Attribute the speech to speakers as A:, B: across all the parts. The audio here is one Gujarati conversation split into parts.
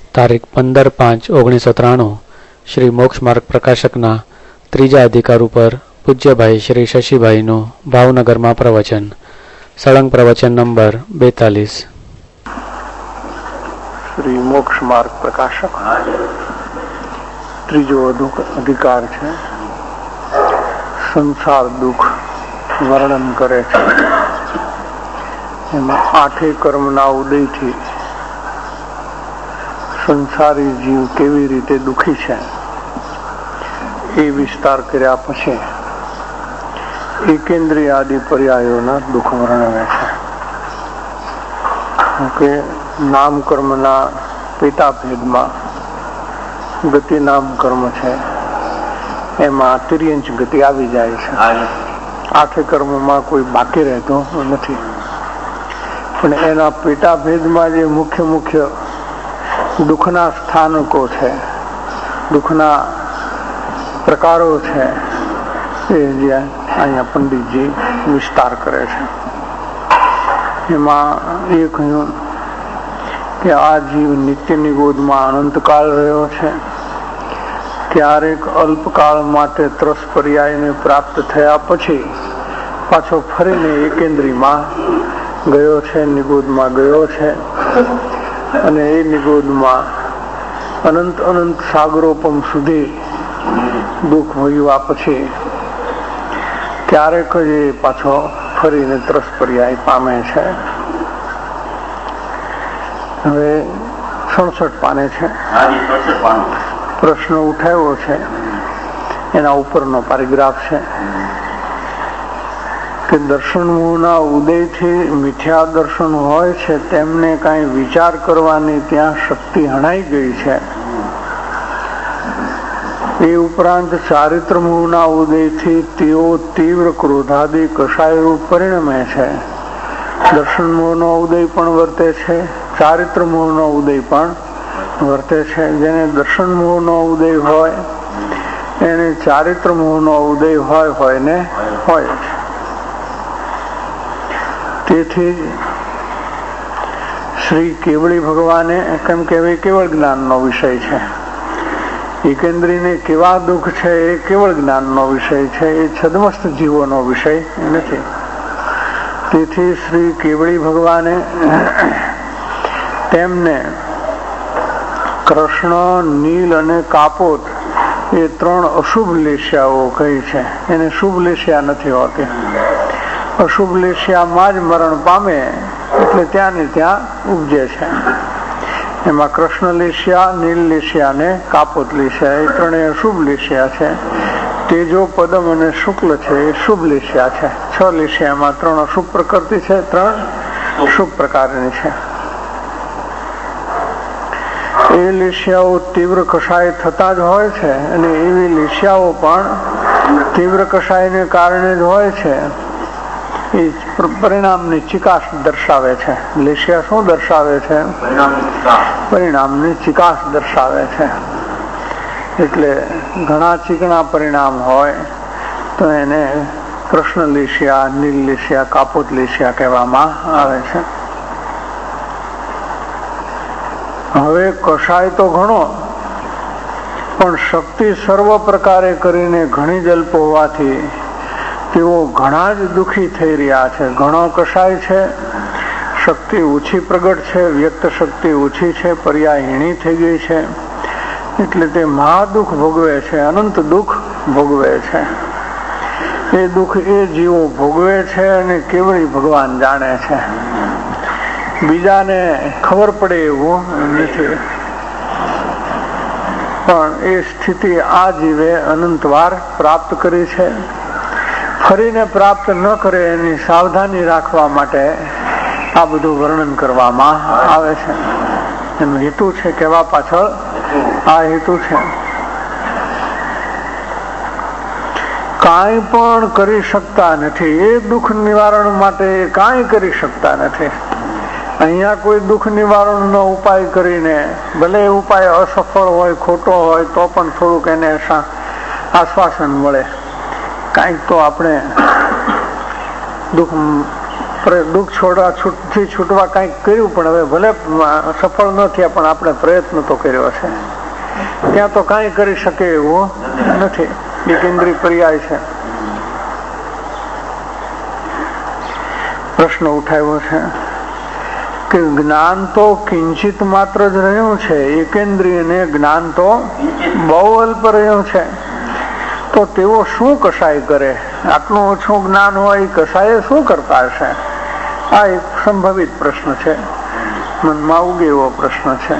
A: તારીખ 15/5/1993 શ્રી મોક્ષ માર્ગ પ્રકાશકના ત્રીજા અધિકાર ઉપર પૂજ્યભાઈ શ્રી શશીભાઈનું ભાવનગરમાં પ્રવચન. સળંગ પ્રવચન નંબર 42.
B: શ્રી મોક્ષ માર્ગ પ્રકાશક ત્રીજો અધિકાર છે. સંસાર દુઃખ વર્ણન કરે છે. એમાં 8 કર્મના ઉદયથી સંસારી જીવ કેવી રીતે દુઃખી છે એ વિસ્તાર કર્યા પછી એકેન્દ્રિય આદિ પર્યાયોના દુઃખ વર્ણવે છે. નામ કર્મના પેટાભેદમાં ગતિ નામ કર્મ છે, એમાં તિર્યંચ ગતિ આવી જાય છે. 8 કર્મમાં કોઈ બાકી રહેતો નથી, પણ એના પેટાભેદમાં જે મુખ્ય દુઃખના સ્થાનકો છે, દુઃખના પ્રકારો છે, એ જે અહીંયા પંડિતજી વિસ્તાર કરે છે. એમાં એ કહ્યું કે આ જીવ નિત્ય નિગોદમાં અનંતકાળ રહ્યો છે. ક્યારેક અલ્પકાળ માટે ત્રસ પર્યાયને પ્રાપ્ત થયા પછી પાછો ફરીને એકેન્દ્રીમાં ગયો છે, નિગોદમાં ગયો છે. અને એ નિગોદમાં અનંત સાગરોપમ સુધી દુઃખ ભોગવ્યા પછી ક્યારેક જ એ પાછો ફરીને ત્રસ પર્યાય પામે છે. હવે 67 પાને છે. પ્રશ્ન ઉઠાવ્યો છે, એના ઉપરનો પેરેગ્રાફ છે કે દર્શન મોહના ઉદયથી મિથ્યા દર્શન હોય છે તેમને કાંઈ વિચાર કરવાની ત્યાં શક્તિ હણાઈ ગઈ છે. એ ઉપરાંત ચારિત્ર મોહના ઉદયથી તેઓ તીવ્ર ક્રોધાદિ કષાયરૂપ પરિણમે છે. દર્શન મોહનો ઉદય પણ વર્તે છે, ચારિત્ર મોહનો ઉદય પણ વર્તે છે. જેને દર્શન મોહનો ઉદય હોય એને ચારિત્ર મોહનો ઉદય હોય ને હોય છે. તેથી શ્રી કેવળી ભગવાને, કેમ કે કેવળ જ્ઞાનનો વિષય છે, એકેન્દ્રીને કેવા દુઃખ છે એ કેવળ જ્ઞાનનો વિષય છે, એ છદ્મસ્ત જીવોનો વિષય નથી. તેથી શ્રી કેવળી ભગવાને તેમને કૃષ્ણ, નીલ અને કાપોત એ 3 અશુભ લેશ્યાઓ કહી છે. એને શુભ લેશ્યા નથી હોતી. અશુભ લેશ્યામાં જ મરણ પામે એટલે ત્યાં ને ત્યાં ઉપજે છે. એમાં કૃષ્ણ લેશ્યા, નીલ લેશ્યા અને કાપોત લેશ્યા એ 3 અશુભ લેશ્યા છે. તેજો, પદમ અને શુક્લ છે એ શુભ લેશ્યા છે. 6 લેશ્યામાં 3 અશુભ પ્રકૃતિ છે, 3 શુભ પ્રકારની છે. એ લેશ્યાઓ તીવ્ર કષાય થતા જ હોય છે, અને એવી લેશ્યાઓ પણ તીવ્ર કષાયને કારણે જ હોય છે. એ પરિણામની ચિકાસ દર્શાવે છે. લેશ્યા શું દર્શાવે છે? પરિણામની ચિકાસ દર્શાવે છે. એટલે ઘણા ચીકણા પરિણામ હોય તો એને કૃષ્ણ લેશ્યા, નીલ લેશ્યા, કાપોત લેશ્યા કહેવામાં આવે છે. હવે કષાય તો ઘણો, પણ શક્તિ સર્વ પ્રકારે કરીને ઘણી જ અલ્પ હોવાથી તેઓ ઘણા જ દુઃખી થઈ રહ્યા છે. ઘણો કષાય છે, શક્તિ ઓછી પ્રગટ છે, વ્યક્ત શક્તિ ઓછી છે, પર્યાયહીણી થઈ ગઈ છે. એટલે તે મહાદુઃખ ભોગવે છે, અનંત દુઃખ ભોગવે છે. એ દુઃખ એ જીવો ભોગવે છે અને કેવળી ભગવાન જાણે છે. બીજાને ખબર પડે એવું નથી. પણ એ સ્થિતિ આ જીવે અનંતવાર પ્રાપ્ત કરી છે. ફરીને પ્રાપ્ત ન કરે એની સાવધાની રાખવા માટે આ બધું વર્ણન કરવામાં આવે છે. એનો હેતુ છે, કહેવા પાછળ આ હેતુ છે. કાંઈ પણ કરી શકતા નથી. એ દુઃખ નિવારણ માટે કાંઈ કરી શકતા નથી. અહીંયા કોઈ દુઃખ નિવારણનો ઉપાય કરીને, ભલે ઉપાય અસફળ હોય, ખોટો હોય, તો પણ થોડુંક એને આશ્વાસન મળે, કાંઈક તો આપણે દુઃખ દુઃખ છૂટવા કંઈક કર્યું, પણ હવે ભલે સફળ ન થયા પણ આપણે પ્રયત્ન તો કર્યો છે. ત્યાં તો કાંઈ કરી શકે એવું નથી. એક ઇન્દ્રિય પર્યાય છે. પ્રશ્ન ઉઠાવ્યો છે કે જ્ઞાન તો કિંચિત માત્ર જ રહ્યું છે, એકેન્દ્રિયને જ્ઞાન તો બહુ અલ્પ રહ્યું છે, તો તેઓ શું કસાય કરે? આટલું ઓછું જ્ઞાન હોય કસાય શું કરતા હશે? આ એક સંભવિત પ્રશ્ન છે, મનમાં ઉગે એવો પ્રશ્ન છે.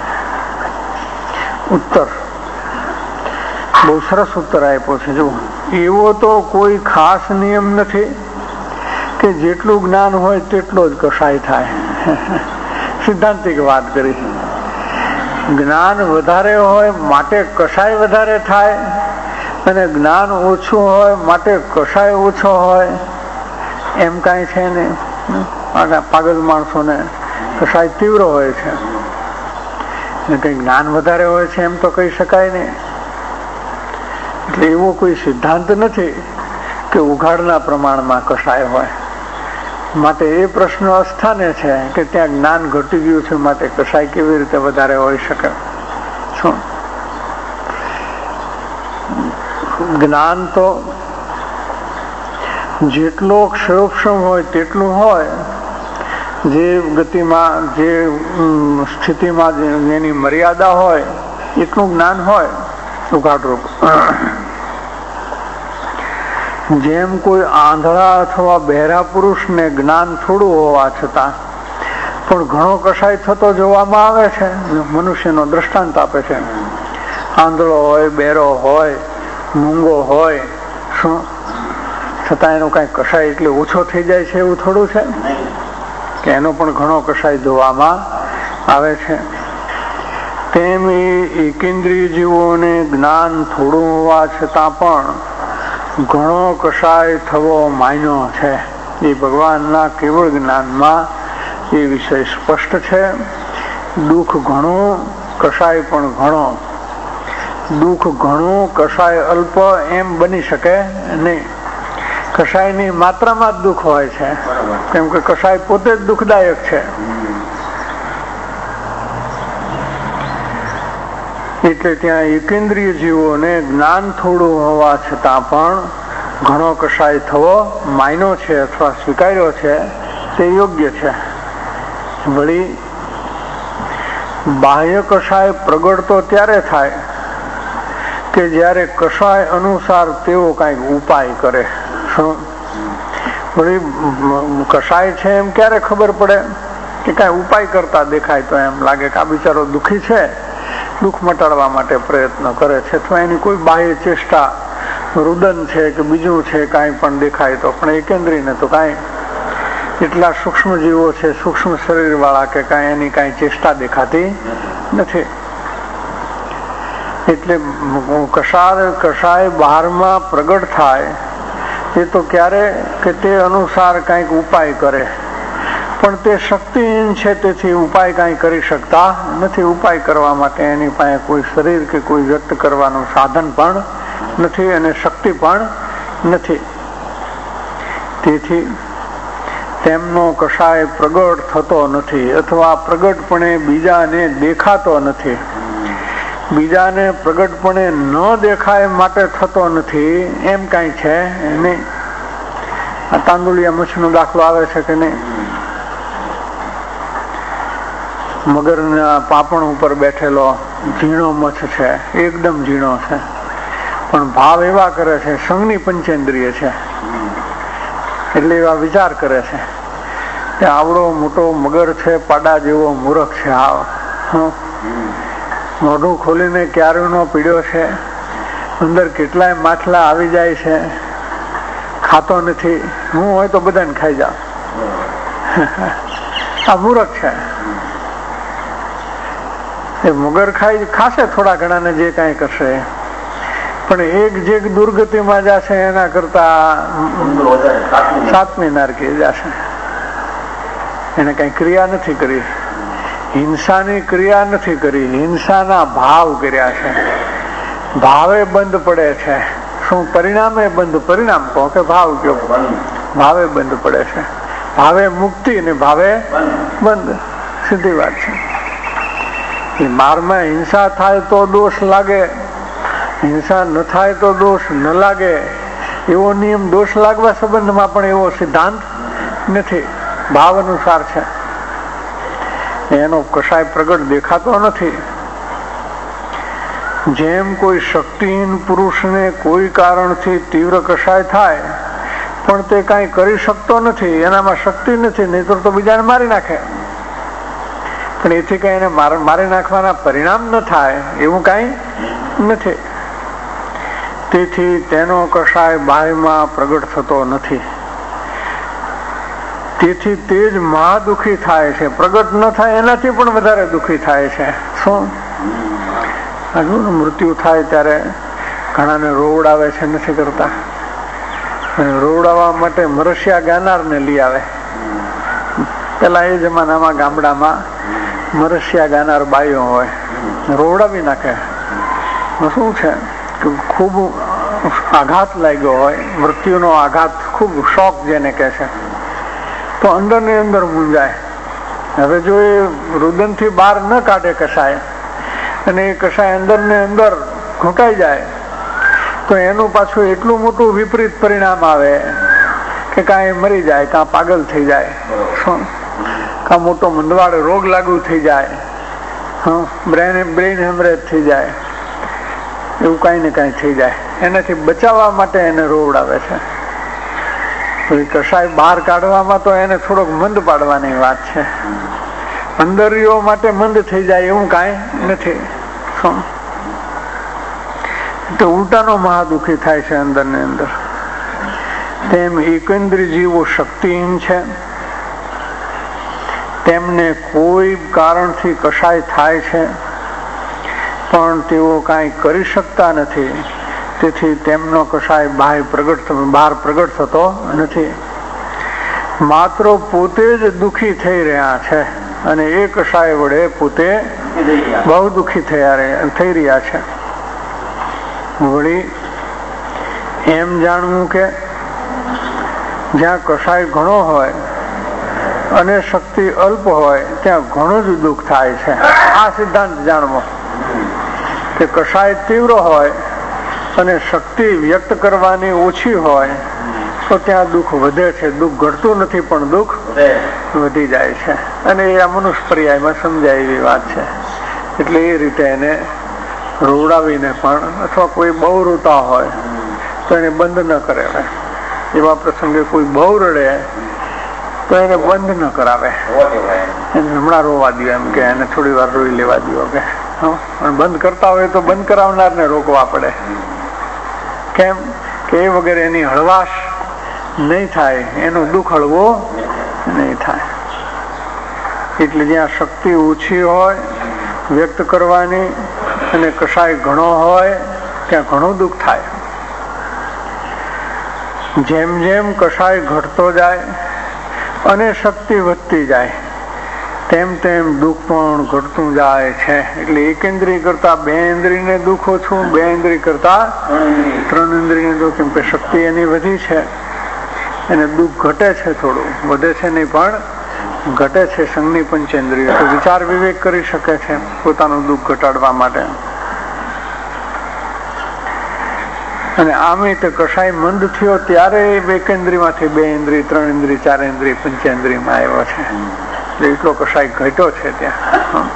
B: ઉત્તર બહુ સરસ ઉત્તર આપ્યો છે. જો એવો તો કોઈ ખાસ નિયમ નથી કે જેટલું જ્ઞાન હોય તેટલો જ કસાય થાય. સિદ્ધાંતિક વાત કરી. જ્ઞાન વધારે હોય માટે કસાય વધારે થાય, અને જ્ઞાન ઓછું હોય માટે કસાય ઓછો હોય, એમ કાંઈ છે નહીં. પાગલ માણસોને કસાય તીવ્ર હોય છે, કઈ જ્ઞાન વધારે હોય છે એમ તો કહી શકાય નહીં. એટલે એવો કોઈ સિદ્ધાંત નથી કે ઉઘાડના પ્રમાણમાં કસાય હોય. માટે એ પ્રશ્ન અસ્થાને છે કે ત્યાં જ્ઞાન ઘટી ગયું છે માટે કસાય કેવી રીતે વધારે હોઈ શકે? શું જ્ઞાન તો જેટલો ક્ષયોક્ષમ હોય તેટલું હોય, જે ગતિમાં જે સ્થિતિમાં જેની મર્યાદા હોય એટલું જ્ઞાન હોય ઉઘાડરૂપ. જેમ કોઈ આંધળા અથવા બહેરા પુરુષને જ્ઞાન થોડું હોવા છતાં પણ ઘણો કસાય થતો જોવામાં આવે છે. મનુષ્યનો દ્રષ્ટાંત આપે છે. આંધળો હોય, બહેરો હોય, મૂંગો હોય, શું છતાં એનો કઈ કસાય એટલે ઓછો થઈ જાય છે એવું થોડું છે કે એનો પણ ઘણો કસાય જોવામાં આવે છે. તેમ એકેન્દ્રિય જીવોને જ્ઞાન થોડું હોવા છતાં પણ ઘણો કસાય થવો માન્યો છે. એ ભગવાનના કેવળ જ્ઞાનમાં એ વિષય સ્પષ્ટ છે. દુઃખ ઘણું, કસાય પણ ઘણો. દુઃખ ઘણું, કસાય અલ્પ એમ બની શકે નહીં. કસાયની માત્રામાં જ દુઃખ હોય છે, કેમ કે કસાય પોતે જ દુઃખદાયક છે. એટલે ત્યાં એકેન્દ્રિય જીવોને જ્ઞાન થોડું હોવા છતાં પણ ઘણો કસાય થવો માન્યો છે અથવા સ્વીકાર્યો છે, તે યોગ્ય છે. વળી બાહ્ય કસાય પ્રગટ તો ત્યારે થાય કે જ્યારે કસાય અનુસાર તેઓ કઈક ઉપાય કરે. વળી કસાય છે એમ ક્યારે ખબર પડે કે કઈ ઉપાય કરતા દેખાય તો એમ લાગે કે આ બિચારો દુઃખી છે, દુઃખ મટાડવા માટે પ્રયત્ન કરે છે, અથવા એની કોઈ બાહ્ય ચેષ્ટા, રુદન છે કે બીજું છે કાંઈ પણ દેખાય તો. પણ એકેન્દ્રીને તો કાંઈ એટલા સૂક્ષ્મ જીવો છે, સૂક્ષ્મ શરીર વાળા, કે કાંઈ એની કાંઈ ચેષ્ટા દેખાતી નથી. એટલે કસાય બહારમાં પ્રગટ થાય એ તો ક્યારે કે તે અનુસાર કંઈક ઉપાય કરે, પણ તે શક્તિહીન છે, તેથી ઉપાય કાંઈ કરી શકતા નથી. ઉપાય કરવા માટે એની પાસે કોઈ શરીર કે કોઈ વ્યક્ત કરવાનું સાધન પણ નથી અને શક્તિ પણ નથી. તેથી તેમનો કસાય પ્રગટ થતો નથી, અથવા પ્રગટપણે બીજાને દેખાતો નથી. બીજાને પ્રગટપણે ન દેખાય માટે થતો નથી એમ કાંઈ છે નહીં. આ તાંદુલિયા મચ્છનો દાખલો આવે છે કે નહીં? મગરના પાપણ ઉપર બેઠેલો ઝીણો મચ્છ છે, એકદમ ઝીણો છે, પણ ભાવ એવા કરે છે, સંઘની પંચેન્દ્રિય છે, એટલે એવા વિચાર કરે છે કે આવડો મોટો મગર છે, પાડા જેવો મૂર્ખ છે, મોઢું ખોલીને ક્યારેનો પીડ્યો છે, અંદર કેટલાય માછલા આવી જાય છે, ખાતો નથી, હું હોય તો બધાને ખાઈ જાવ. આ મૂર્ખ છે. એ મગર ખાશે થોડા ઘણા ને જે કાંઈ કરશે, પણ એક જે દુર્ગતિમાં જશે એના કરતા 7મી નરકે જશે. એને કઈ ક્રિયા નથી કરી, હિંસાની ક્રિયા નથી કરી, હિંસાના ભાવ કર્યા છે. ભાવે બંધ પડે છે. શું પરિણામે બંધ? પરિણામ કહો કે ભાવ કયો? ભાવે બંધ પડે છે. ભાવે મુક્તિ ને ભાવે બંધ, સીધી વાત છે. બારમાં હિંસા થાય તો દોષ લાગે, હિંસા ન થાય તો દોષ ન લાગે એવો નિયમ દોષ લાગવા સંબંધમાં પણ એવો સિદ્ધાંત નથી. ભાવ અનુસાર છે, એનો કશાય પ્રગટ દેખાતો નથી. જેમ કોઈ શક્તિહીન પુરુષને કોઈ કારણથી તીવ્ર કશાય થાય પણ તે કાંઈ કરી શકતો નથી, એનામાં શક્તિ નથી, નહીતર તો બીજાને મારી નાખે, પણ એથી કઈ એને મારી નાખવાના પરિણામ ન થાય એવું કાંઈ નથી. તેથી તેનો કશાય બાહ્યમાં પ્રગટ થતો નથી. તેથી તે જ મહા દુઃખી થાય છે. પ્રગટ ન થાય એનાથી પણ વધારે દુઃખી થાય છે. શું મૃત્યુ થાય ત્યારે ઘણાને રોવડાવે છે, નથી કરતા. રોવડાવવા માટે મરસિયા ગાનારને લઈ આવે. પેલા એ જમાનામાં ગામડામાં મરસિયા ગાનાર બાઈઓ હોય, રોવડાવી નાખે. શું છે કે ખૂબ આઘાત લાગ્યો હોય, મૃત્યુનો આઘાત, ખૂબ શોક જેને કહે છે, તો અંદર ને અંદર મૂંઝાય. હવે જો એ રુદનથી બહાર ન કાઢે કશાય અને એ કશાય અંદર ને અંદર ઘૂંટાઈ જાય તો એનું પાછું એટલું મોટું વિપરીત પરિણામ આવે કે કાં એ મરી જાય, કાં પાગલ થઈ જાય, કાં મોટો મંદવાડ રોગ લાગુ થઈ જાય, બ્રેઇન હેમરેજ થઈ જાય, એવું કાંઈ ને કાંઈ થઈ જાય. એનાથી બચાવવા માટે એને રોવડાવે છે. કશાય બહાર કાઢવામાં તો એને થોડોક મંદ પાડવાની વાત છે. અંદરીઓ માટે મંદ થઈ જાય એવું કાંઈ નથી. તો ઉલટાનો મહાદુખી થાય છે અંદર ને અંદર. તેમ એકેન્દ્રી જીવો શક્તિહીન છે, તેમને કોઈ કારણથી કશાય થાય છે પણ તેઓ કાંઈ કરી શકતા નથી. તેથી તેમનો કશાય બહાર પ્રગટ થતો નથી. માત્ર પોતે જ દુઃખી થઈ રહ્યા છે અને એ કશાય વડે પોતે બહુ દુઃખી થઈ રહ્યા છે. વળી એમ જાણવું કે જ્યાં કશાય ઘણો હોય અને શક્તિ અલ્પ હોય ત્યાં ઘણું જ દુઃખ થાય છે. આ સિદ્ધાંત જાણવો કે કશાય તીવ્ર હોય અને શક્તિ વ્યક્ત કરવાની ઓછી હોય તો ત્યાં દુઃખ વધે છે. દુઃખ ઘટતું નથી પણ દુઃખ વધી જાય છે. અને એ આ મનુષ્ય પર્યાયમાં સમજાય એવી વાત છે. એટલે એ રીતે એને રોવડાવીને પણ, અથવા કોઈ બહુ રોતા હોય તો એને બંધ ન કરે. એવા પ્રસંગે કોઈ બહુ રડે તો એને બંધ ન કરાવે, એને હમણાં રોવા દો, એમ કે એને થોડી વાર રોઈ લેવા દો. કે બંધ કરતા હોય તો બંધ કરાવનારને રોકવા પડે. કેમ કે એ વગર એની હળવાશ નહીં થાય, એનું દુઃખ હળવો નહીં થાય. એટલે જ્યાં શક્તિ ઓછી હોય વ્યક્ત કરવાની અને કશાય ઘણો હોય ત્યાં ઘણું દુઃખ થાય. જેમ જેમ કશાય ઘટતો જાય અને શક્તિ વધતી જાય તેમ તેમ દુઃખ પણ ઘટતું જાય છે. એટલે એક ઇન્દ્રિય કરતા બે ઇન્દ્રિયને દુઃખ ઓછું, બે ઇન્દ્રિય કરતા ત્રણ ઇન્દ્રિયને દુઃખ. કેમ કે શક્તિ એની વધી છે, એને દુઃખ ઘટે છે, થોડું વધે છે નહીં પણ ઘટે છે. સંઘની પંચેન્દ્રિય તો વિચાર વિવેક કરી શકે છે પોતાનું દુઃખ ઘટાડવા માટે. અને આમે તો કશાય મંદ થયો ત્યારે એકેન્દ્રિયમાંથી બે ઇન્દ્રિય, ત્રણ ઇન્દ્રિય, ચાર ઇન્દ્રિય, પંચેન્દ્રિયમાં આવ્યો છે. એટલો કશાય ઘટ્યો છે ત્યાં.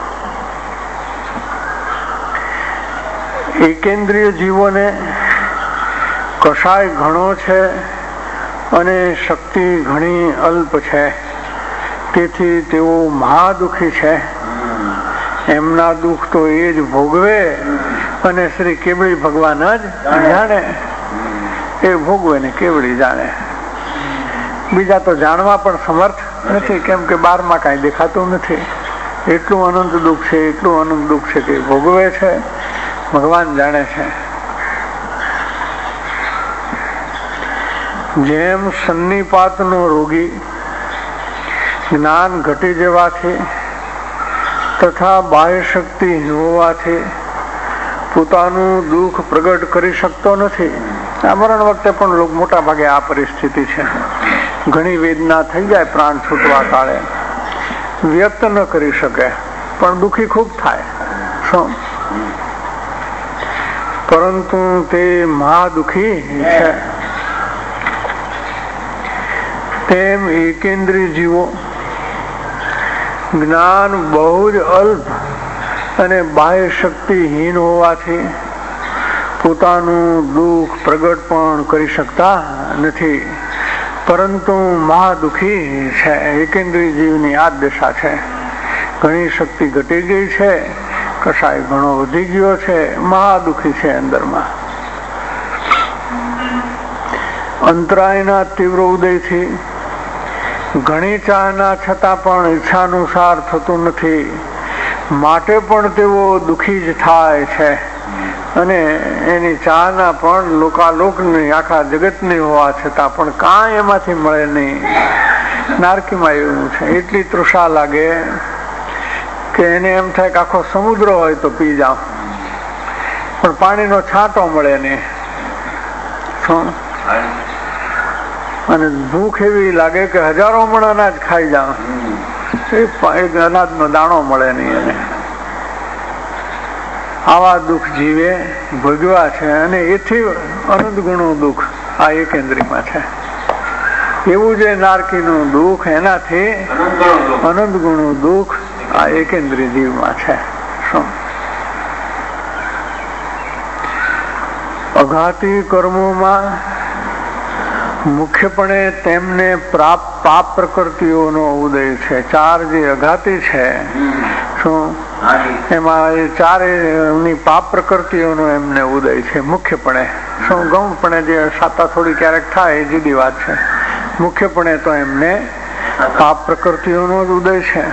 B: એકેન્દ્રિય જીવોને કશાય ઘણો છે અને શક્તિ ઘણી અલ્પ છે, તેથી તેઓ મહાદુખી છે. એમના દુઃખ તો એ જ ભોગવે અને શ્રી કેવડી ભગવાન જ જાણે. એ ભોગવે ને કેવડી જાણે. બીજા તો જાણવા પણ સમર્થ નથી, કેમ કે બહારમાં કાંઈ દેખાતું નથી. એટલું અનંત દુઃખ છે, એટલું અનંત દુઃખ છે કે ભોગવે છે, ભગવાન જાણે છે. જેમ સન્નિપાતનો રોગી જ્ઞાન ઘટી જવાથી તથા બાહ્ય શક્તિ હોવાથી પોતાનું દુઃખ પ્રગટ કરી શકતો નથી. આ મરણ વખતે પણ મોટા ભાગે આ પરિસ્થિતિ છે ઘણી વેદના થઈ જાય પ્રાણ છૂટવા કાળે, વ્યક્ત ન કરી શકે પણ દુઃખી ખૂબ થાય. પરંતુ તે મહાદુઃખી છે. તેમ એકેન્દ્રી જીવો જ્ઞાન બહુ જ અલ્પ અને બાહ્ય શક્તિહીન હોવાથી પોતાનું દુઃખ પ્રગટ પણ કરી શકતા નથી, પરંતુ મહાદુઃખી છે. એકેન્દ્રી જીવની આ દશા છે. ઘણી શક્તિ ઘટી ગઈ છે, કસાય ઘણો વધી ગયો છે, મહાદુઃખી છે અંદરમાં. અંતરાયના તીવ્ર ઉદયથી ઘણી ચાહના છતાં પણ ઈચ્છાનુસાર થતું નથી, માટે પણ તેઓ દુઃખી જ થાય છે. અને એની ચાહના પણ લોકાલોકની આખા જગતની હોવા છતાં પણ કાંઈ એમાંથી મળે નહીં. નારકીમાં એવું છે, એટલી તૃષા લાગે કે એને એમ થાય કે આખો સમુદ્ર હોય તો પી જાવ, પણ પાણીનો છાંટો મળે નહીં. અને ભૂખ એવી લાગે કે હજારો મણ અનાજ ખાઈ જાવ, એક અનાજનો દાણો મળે નહીં. એને આવા દુઃખ જીવે ભોગવ્યા છે, અને એથી અનંત ગુણું દુઃખ આ એકેન્દ્રીમાં છે. એવું જે નારકીનું દુઃખ એનાથી અનંત ગુણું દુઃખ આ એકેન્દ્રી જીવમાં છે. અઘાતી કર્મોમાં મુખ્યપણે તેમને પાપ પ્રકૃતિઓનો ઉદય છે. ચાર જે અઘાતી છે, શું એમાં એ ચારેની પાપ પ્રકૃતિઓનો એમને ઉદય છે મુખ્યપણે. શું ગૌણપણે જે સાતા થોડી ક્યારેક થાય એ જુદી વાત છે. મુખ્યપણે તો એમને પાપ પ્રકૃતિઓનો જ ઉદય છે.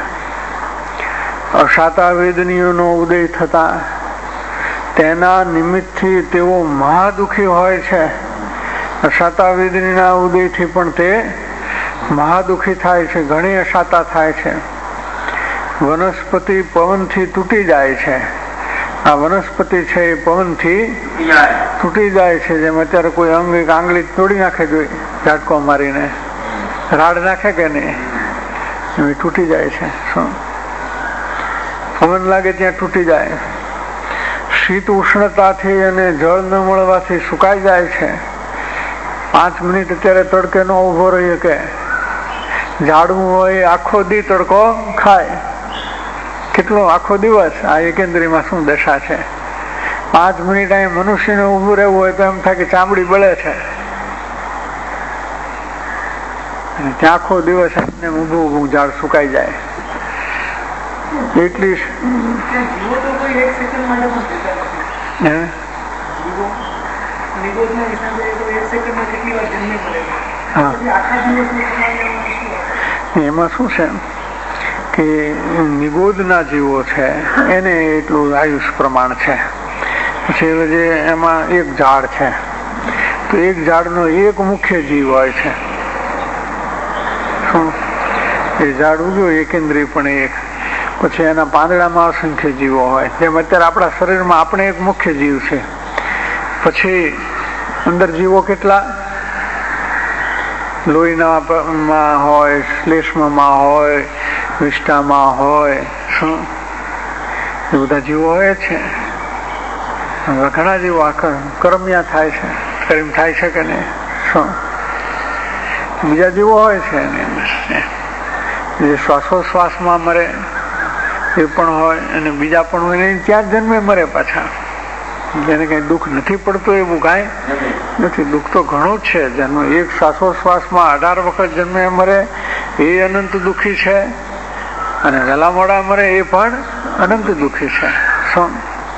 B: અશાતા વેદનીઓનો ઉદય થતા તેના નિમિત્તથી તેઓ મહાદુઃખી હોય છે. અશાતા વેદનીના ઉદયથી પણ તે મહાદુઃખી થાય છે, ઘણી અશાતા થાય છે. વનસ્પતિ પવનથી તૂટી જાય છે. આ વનસ્પતિ છે એ પવનથી તૂટી જાય છે. જેમ અત્યારે કોઈ અંગ એક આંગળી તોડી નાખે, જોઈ ઝાટકો મારીને રાડ નાખે કે નહીં, એ તૂટી જાય છે. શું પવન લાગે ત્યાં તૂટી જાય. શીત ઉષ્ણતાથી અને જળ ન મળવાથી સુકાઈ જાય છે. 5 મિનિટ અત્યારે તડકે નો ઉભો રહી શકે. ઝાડવું હોય આખો દી તડકો ખાય, કેટલો આખો દિવસ. આ એકેન્દ્રીમાં શું દશા છે. 5 મિનિટ અહીં મનુષ્યને ઉભું રહેવું હોય તો એમ થાય કે ચામડી બળે છે, અને ત્યાં આખો દિવસ ઊભું ઊભું ઝાડ સુકાઈ જાય. એટલી એમાં શું છે કે નિગોદના જીવો છે એને એટલું આયુષ પ્રમાણ છે. પછી જે એમાં એક ઝાડ છે તો એક ઝાડનો એક મુખ્ય જીવ હોય છે. શું એ ઝાડ ઉગ્યું એકેન્દ્રી પણ એક, પછી એના પાંદડામાં અસંખ્ય જીવો હોય. જેમ અત્યારે આપણા શરીરમાં આપણે એક મુખ્ય જીવ છે, પછી અંદર જીવો કેટલા લોહીના હોય, શ્લેષ્મમાં હોય, વિષ્ટામાં હોય. શું એ બધા જીવો હોય છે. ઘણા જીવો કર્મિયા થાય છે, કર્મ થાય છે કે નહીં. શું બીજા જીવો હોય છે એની અંદર જે શ્વાસોશ્વાસમાં મરે એ પણ હોય, અને બીજા પણ હોય, ત્યાં જ જન્મે મરે પાછા. જેને કઈ દુઃખ નથી પડતું એવું કઈ નથી. દુઃખ તો ઘણું જ છે. જન્મ એક શ્વાસોશ્વાસમાં 18 વખત જન્મે મરે એ અનંત દુઃખી છે, અને વહેલા મોડા મરે એ પણ અનંત દુઃખી છે. શું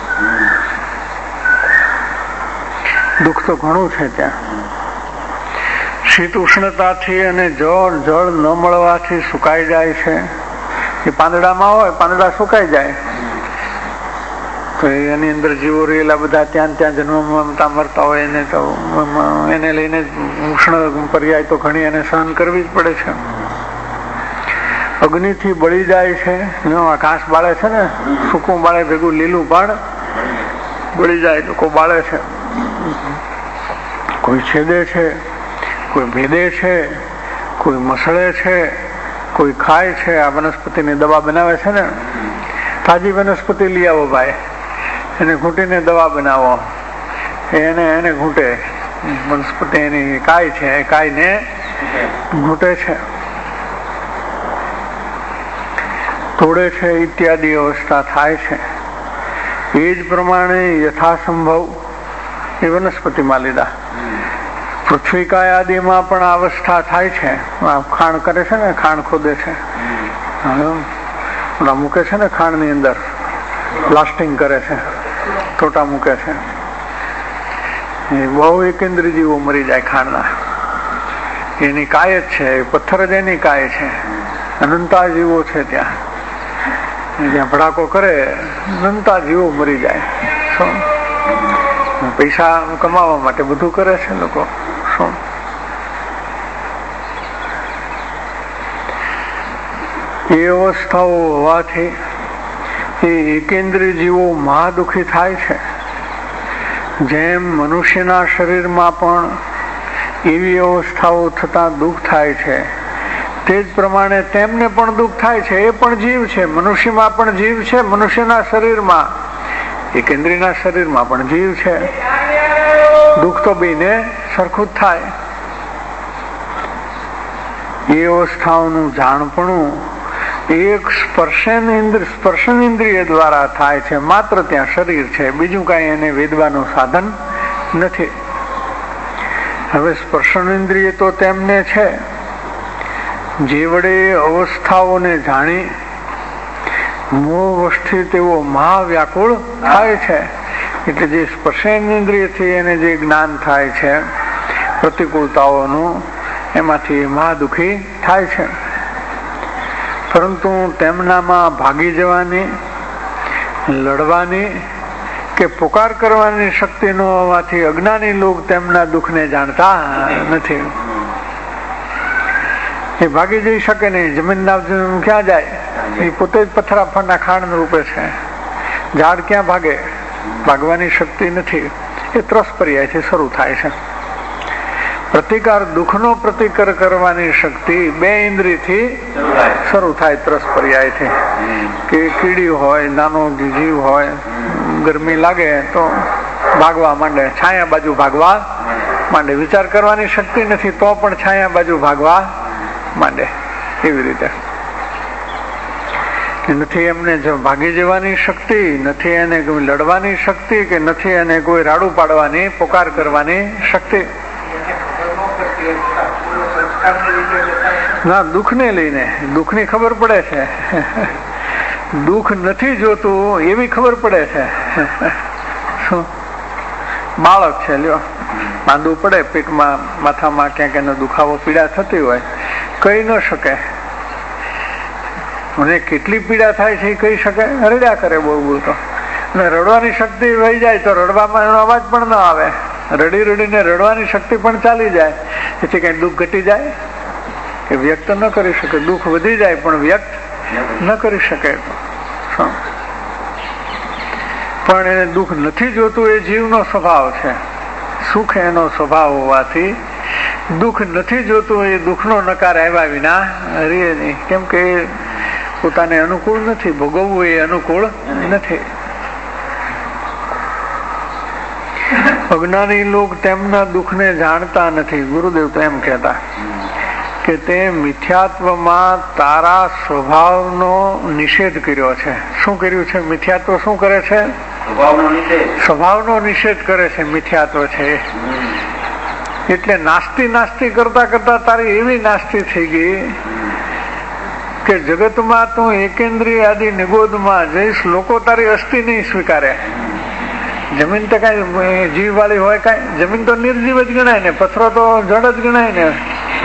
B: દુઃખ તો ઘણું છે ત્યાં. શીત ઉષ્ણતાથી અને જળ ન મળવાથી સુકાઈ જાય છે. એ પાંદડામાં હોય, પાંદડા સુકાઈ જાય તો એની અંદર જીવો રહેલા બધા ત્યાં જન્મતા મરતા હોય. એને તો એને લઈને ઉષ્ણ પર્યાય તો ઘણી એને સહન કરવી જ પડે છે. અગ્નિથી બળી જાય છે. ઘાસ બાળે છે ને, સૂકું બાળે ભેગું લીલું પણ બળી જાય. લોકો બાળે છે, કોઈ છેદે છે, કોઈ ભેદે છે, કોઈ મસળે છે, કોઈ ખાય છે. આ વનસ્પતિની દવા બનાવે છે ને, તાજી વનસ્પતિ લઈ આવો ભાઈ, એને ઘૂંટીને દવા બનાવો, એને ઘૂંટે. વનસ્પતિ એની કાય છે, એ કાયને ઘૂંટે છે, તોડે છે, ઇત્યાદિ અવસ્થા થાય છે. એ જ પ્રમાણે યથાસંભવ એ વનસ્પતિમાં લીધા. પૃથ્વીકાય આદિમાં પણ અવસ્થા થાય છે. ખાણ કરે છે ને, ખાણ ખોદે છે, મૂકે છે ને, ખાણની અંદર બ્લાસ્ટિંગ કરે છે, ટોટા મૂકે છે. એ બહુ એકેન્દ્રી જીવો મરી જાય ખાણના. એની કાય જ છે, પથ્થર જ એની કાય છે. અનંતા જીવો છે જ્યાં ભડાકો કરે, અનંતા જીવો મરી જાય. પૈસા કમાવા માટે બધું કરે છે લોકો. એ અવસ્થાઓ હોવાથી એ એકેન્દ્રીય જીવો મહાદુખી થાય છે. જેમ મનુષ્યના શરીરમાં પણ એવી અવસ્થાઓ થતા દુઃખ થાય છે, તે જ પ્રમાણે તેમને પણ દુઃખ થાય છે. એ પણ જીવ છે, મનુષ્યમાં પણ જીવ છે, મનુષ્યના શરીરમાં, એકેન્દ્રીયના શરીરમાં પણ જીવ છે. દુઃખ તો બેને સરખું જ થાય. એ અવસ્થાઓનું જાણપણું એક સ્પર્શન ઇન્દ્રિય દ્વારા થાય છે. માત્ર ત્યાં શરીર છે, બીજું કઈ એને વેદવાનું સાધન નથી. હવે સ્પર્શન ઇન્દ્રિય તો તેમને છે જે વડે અવસ્થાઓને જાણી મોહ વશથી તેઓ મહાવ્યાકુળ થાય છે. એટલે જે સ્પર્શેન્દ્રિયથી એને જે જ્ઞાન થાય છે પ્રતિકૂળતાઓનું, એમાંથી મહાદુખી થાય છે. પરંતુ તેમનામાં ભાગી જવાની, લડવાની કે પુકાર કરવાની શક્તિ ન હોવાથી અજ્ઞાની લોક તેમના દુઃખને જાણતા નથી. એ ભાગી જઈ શકે નહીં. જમીનના ક્યાં જાય? એ પોતે જ પથ્થરાફાના ખાણ રૂપે છે. ઝાડ ક્યાં ભાગે? ભાગવાની શક્તિ નથી. એ ત્રસ પર્યાયથી શરૂ થાય છે. પ્રતિકાર, દુઃખનો પ્રતિકાર કરવાની શક્તિ બે ઇન્દ્રિયથી શરૂ થાય. ત્રસ પર્યાયથી કે કીડી હોય, નાનો જીવ હોય, ગરમી લાગે તો ભાગવા માંડે, છાયા બાજુ ભાગવા માંડે. વિચાર કરવાની શક્તિ નથી તો પણ છાયા બાજુ ભાગવા માંડે. એવી રીતે નથી એમને ભાગી જવાની શક્તિ, નથી એને લડવાની શક્તિ, કે નથી એને કોઈ રાડું પાડવાની, પોકાર કરવાની શક્તિ. ના, દુઃખને લઈને, દુઃખની ખબર પડે છે. દુઃખ નથી જોતું એવી ખબર પડે છે. શું બાળક છે, લ્યો માંદું પડે, પેટમાં, માથામાં ક્યાંક એનો દુખાવો, પીડા થતી હોય, કહી ન શકે. મને કેટલી પીડા થાય છે એ કહી શકે? રડ્યા કરે બોલતો. અને રડવાની શક્તિ વહી જાય તો રડવામાં એનો અવાજ પણ ન આવે. રડી રડીને રડવાની શક્તિ પણ ચાલી જાય. એથી કઈ દુઃખ ઘટી જાય? એ વ્યક્ત ન કરી શકે. દુઃખ વધી જાય પણ વ્યક્ત ન કરી શકે. પણ એને દુઃખ નથી જોતું એ જીવનો સ્વભાવ છે. સુખ એનો સ્વભાવ હોવાથી દુઃખ નથી જોતું એ દુઃખનો નકાર આવ્યા વિના રહે નહીં. કેમ કે પોતાને અનુકૂળ નથી, ભોગવવું એ અનુકૂળ નથી. અજ્ઞાની લોક તેમના દુઃખને જાણતા નથી. ગુરુદેવ તો એમ કહેતા કે તે મિથ્યાત્વમાં તારા સ્વભાવનો નિષેધ કર્યો છે. શું કર્યું છે? મિથ્યાત્વ શું કરે છે? સ્વભાવનો નિષેધ કરે છે. મિથ્યાત્વ છે એટલે નાસ્તી નાસ્તી કરતા કરતા તારી એવી નાસ્તી થઈ ગઈ કે જગતમાં તું એકેન્દ્રિય આદિ નિગોદમાં જઈશ, લોકો તારી અસ્થિ નહીં સ્વીકારે. જમીન તો કઈ જીવ વાળી હોય? કઈ જમીન તો નિર્જીવ જ ગણાય ને. પથ્થરો તો જળ જ ગણાય ને.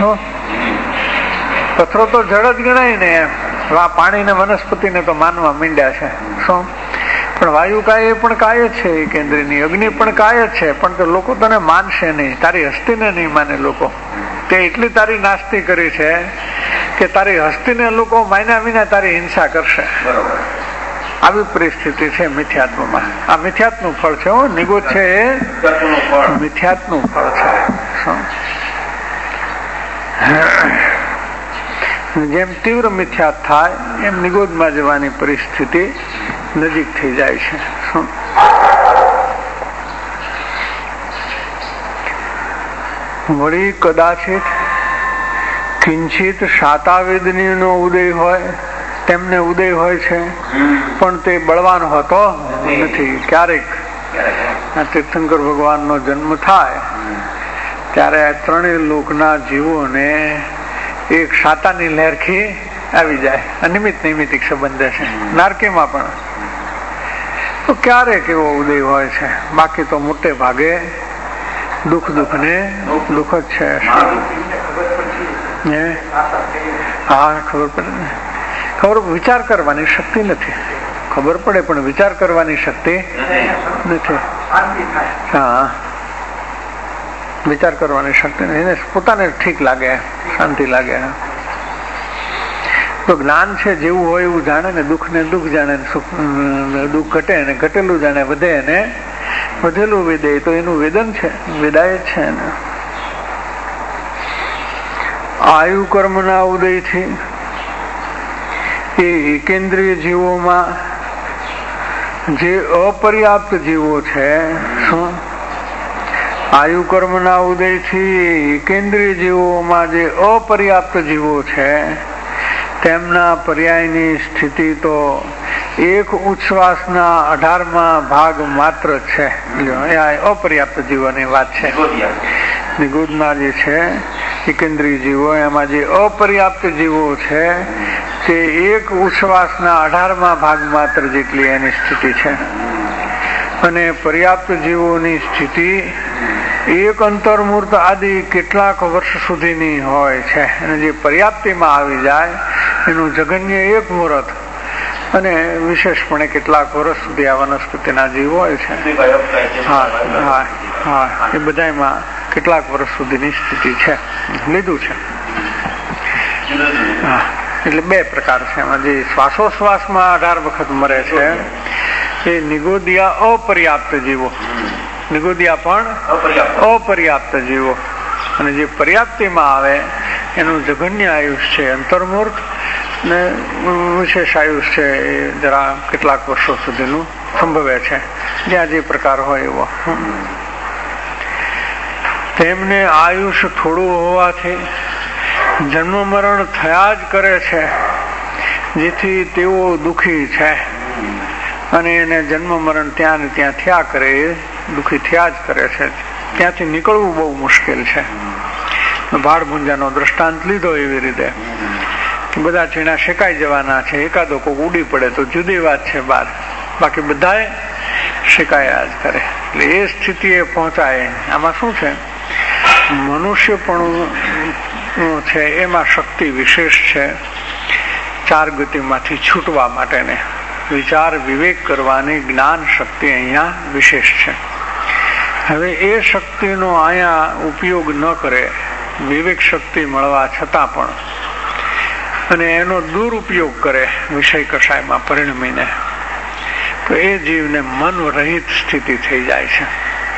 B: પથ્થરો તો જળ જ ગણાય ને. આ પાણી ને વનસ્પતિ ને તો માનવા માંડ્યા છે. શું? પણ વાયુ કાય એ પણ કાય જ છે એકેન્દ્રની. અગ્નિ પણ કાય જ છે. પણ તો લોકો તને માનશે નહીં, તારી હસ્તીને નહીં માને લોકો. તે એટલી તારી નાસ્તી કરી છે કે તારી હસ્તીને લોકો માન્યા વિના તારી હિંસા કરશે. આવી પરિસ્થિતિ છે મિથ્યાત્વમાં. આ મિથ્યાત્વનું ફળ છે. નિગોદ છે એ મિથ્યાત્વનું ફળ છે. જેમ તીવ્ર મિથ્યા થાય એમ નિગોદમાં જવાની પરિસ્થિતિ નજીક થઈ જાય છે. વળી કદાચિત કિંચિત શાતાવેદનીનો ઉદય હોય, તેમને ઉદય હોય છે, પણ તે બળવાન હોતો નથી. ક્યારેક તીર્થંકર ભગવાનનો જન્મ થાય ત્યારે આ ત્રણેય લોકના જીવોને એક શાતાની લહેરખી આવી જાય. અનિમિત નૈમિતિક સંબંધ છે. નારકીમાં પણ તો ક્યારેક એવો ઉદય હોય છે, બાકી તો મોટે ભાગે દુઃખ ને દુઃખ જ છે. હા, ખબર પડે ને. ખબર વિચાર કરવાની શક્તિ નથી. ખબર પડે પણ વિચાર કરવાની શક્તિ નથી. હા, વિચાર કરવાની શક્તિ નથી. એને પોતાને ઠીક લાગે, શાંતિ લાગે. તો જ્ઞાન છે જેવું હોય એવું જાણે ને, દુઃખ ને દુઃખ જાણે, દુઃખ ઘટે ને ઘટેલું જાણે, વધે ને વધેલું વેદે. તો એનું વેદન છે, વેદાય છે. આયુ કર્મના ઉદયથી એ એકેન્દ્રિય જીવોમાં જે અપર્યાપ્ત જીવો છે, શું આયુ કર્મના ઉદયથી એકેન્દ્રિય જીવોમાં જે અપર્યાપ્ત જીવો છે તેમના પર્યાયની સ્થિતિ તો એક ઉચ્છ્વાસના 18મા ભાગ માત્ર છે. અપર્યાપ્ત જીવોની વાત છે. નિગુદના જે છે એકેન્દ્રિય જીવો, એમાં જે અપર્યાપ્ત જીવો છે તે એક ઉચ્છ્વાસના 18મા ભાગ માત્ર જેટલી એની સ્થિતિ છે. અને પર્યાપ્ત જીવોની સ્થિતિ એક અંતર્મૂર્ત આદિ કેટલાક વર્ષ સુધીની હોય છે. અને જે પર્યાપ્તિમાં આવી જાય એનું જગન્ય એક મુહૂર્ત અને વિશેષપણે કેટલાક વર્ષ સુધી આ વનસ્પતિના જીવ હોય છે. એ બધામાં કેટલાક વર્ષ સુધીની સ્થિતિ છે, લીધું છે. એટલે બે પ્રકાર છે એમાં. જે શ્વાસોશ્વાસમાં 18 વખત મરે છે એ નિગોદિયા અપર્યાપ્ત જીવો, નિગોદિયા પણ અપર્યાપ્ત જીવો. અને જે પર્યાપ્તિમાં આવે એનું જઘન્ય આયુષ છે અંતર્મૂર્ત ને વિશેષ આયુષ છે એ જરા કેટલાક વર્ષો સુધીનું સંભવે છે, જ્યાં જે પ્રકાર હોય એવો. તેમને આયુષ થોડું હોવાથી જન્મ મરણ થયા જ કરે છે, જેથી તેઓ દુઃખી છે. અને એને જન્મ મરણ ત્યાં ને ત્યાં થયા કરે, દુઃખી થયા જ કરે છે. ત્યાંથી નીકળવું બહુ મુશ્કેલ છે. ભાડભુંજાનો દ્રષ્ટાંત લીધો એવી રીતે કે બધા ચીણા શેકાઈ જવાના છે, એકાદો કોક ઉડી પડે તો જુદી વાત છે બહાર, બાકી બધા શેકાયા જ કરે. એટલે એ સ્થિતિએ પહોંચાય. આમાં શું છે, મનુષ્યપણું છે એમાં શક્તિ વિશેષ છે 4 ગતિમાંથી છૂટવા માટેને. વિચાર વિવેક કરવાની જ્ઞાન શક્તિ અહીંયા વિશેષ છે. હવે એ શક્તિનો અહીંયા ઉપયોગ ન કરે વિવેક શક્તિ મળવા છતાં પણ, અને એનો દુરુપયોગ કરે વિષય કષાયમાં પરિણમીને, તો એ જીવને મન રહિત સ્થિતિ થઈ જાય છે.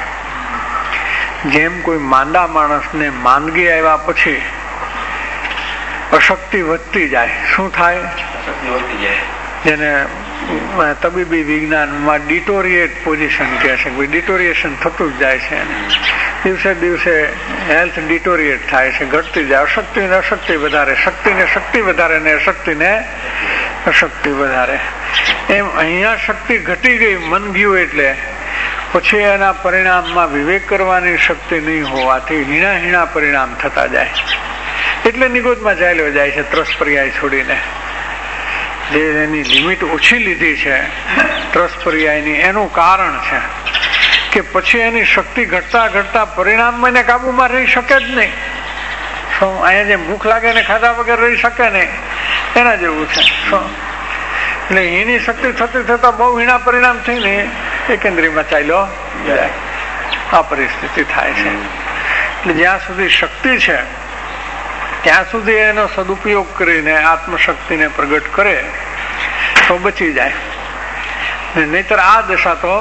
B: જેમ કોઈ માંદા માણસને માંદગી આવ્યા પછી અશક્તિ વધતી જાય. શું થાય? જેને તબીબી વિજ્ઞાનમાં ડિટોરિએટ પોઝિશન કહે છે. ડિટોરિએશન થતું જ જાય છે. દિવસે દિવસે હેલ્થ ડિટોરિએટ થાય છે, ઘટતી જાય. અશક્તિ ને અશક્તિ વધારે, શક્તિને શક્તિ વધારે ને અશક્તિને અશક્તિ વધારે. એમ અહીંયા શક્તિ ઘટી ગઈ, મન ગયું, એટલે પછી એના પરિણામમાં વિવેક કરવાની શક્તિ નહીં હોવાથી હીણા પરિણામ થતા જાય. એટલે નિગોદમાં ચાલ્યો જાય છે ત્રસ પર્યાય છોડીને. જે એની લિમિટ ઓછી લીધી છે ત્રસ પર્યાયની, એનું કારણ છે કે પછી એની શક્તિ ઘટતા ઘટતા પરિણામમાં એને કાબુમાં રહી શકે જ નહીં. શું અહીંયા જે ભૂખ લાગે ને ખાધા વગર રહી શકે નહીં, એના જેવું છે. શું એટલે એની શક્તિ થતી થતા બહુ હીણા પરિણામ થઈને એકેન્દ્રીમાં ચાલ્યો જાય. આ પરિસ્થિતિ થાય છે. એટલે જ્યાં સુધી શક્તિ છે ત્યાં સુધી એનો સદુપયોગ કરીને આત્મશક્તિને પ્રગટ કરે તો બચી જાય. નહીતર આ દશા તો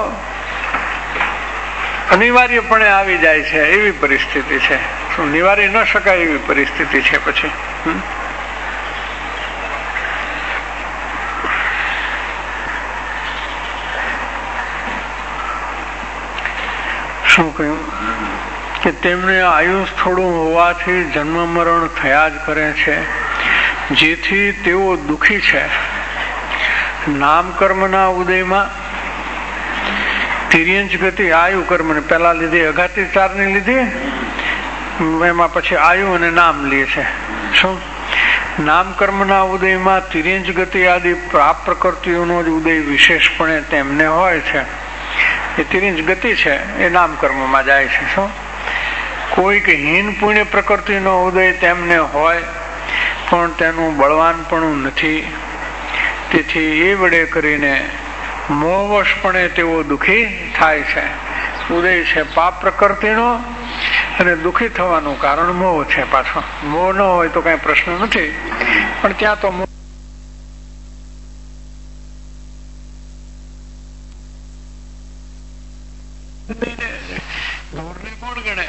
B: અનિવાર્યપણે આવી જાય છે. એવી પરિસ્થિતિ છે, શું નિવારી ન શકાય એવી પરિસ્થિતિ છે. પછી શું કહ્યું કે તેમને આયુષ થોડું હોવાથી જન્મ મરણ થયા જ કરે છે, જેથી તેઓ દુઃખી છે. નામકર્મના ઉદયમાં તિર્યંચ ગતિ આયુ કર્મ ને પેલા લીધી અઘાતી 4 ની લીધી, એમાં પછી આયુ અને નામ લે છે. શું નામ કર્મના ઉદયમાં તિર્યંચ ગતિ આદિ પ્રાપ પ્રકૃતિઓનો જ ઉદય વિશેષપણે તેમને હોય છે. એ તિર્યંચ ગતિ છે એ નામ કર્મમાં જાય છે. શું કોઈક હીન પુણ્ય પ્રકૃતિનો ઉદય તેમને હોય પણ તેનું બળવાનપણું નથી, તેથી એ વડે કરીને મોહવશપણે તેઓ દુઃખી થાય છે. ઉદય છે પાપ પ્રકૃતિનો અને દુઃખી થવાનું કારણ મોહ છે. પાછો મોહ ન હોય તો કઈ પ્રશ્ન નથી, પણ ત્યાં તો કોણ ગણે?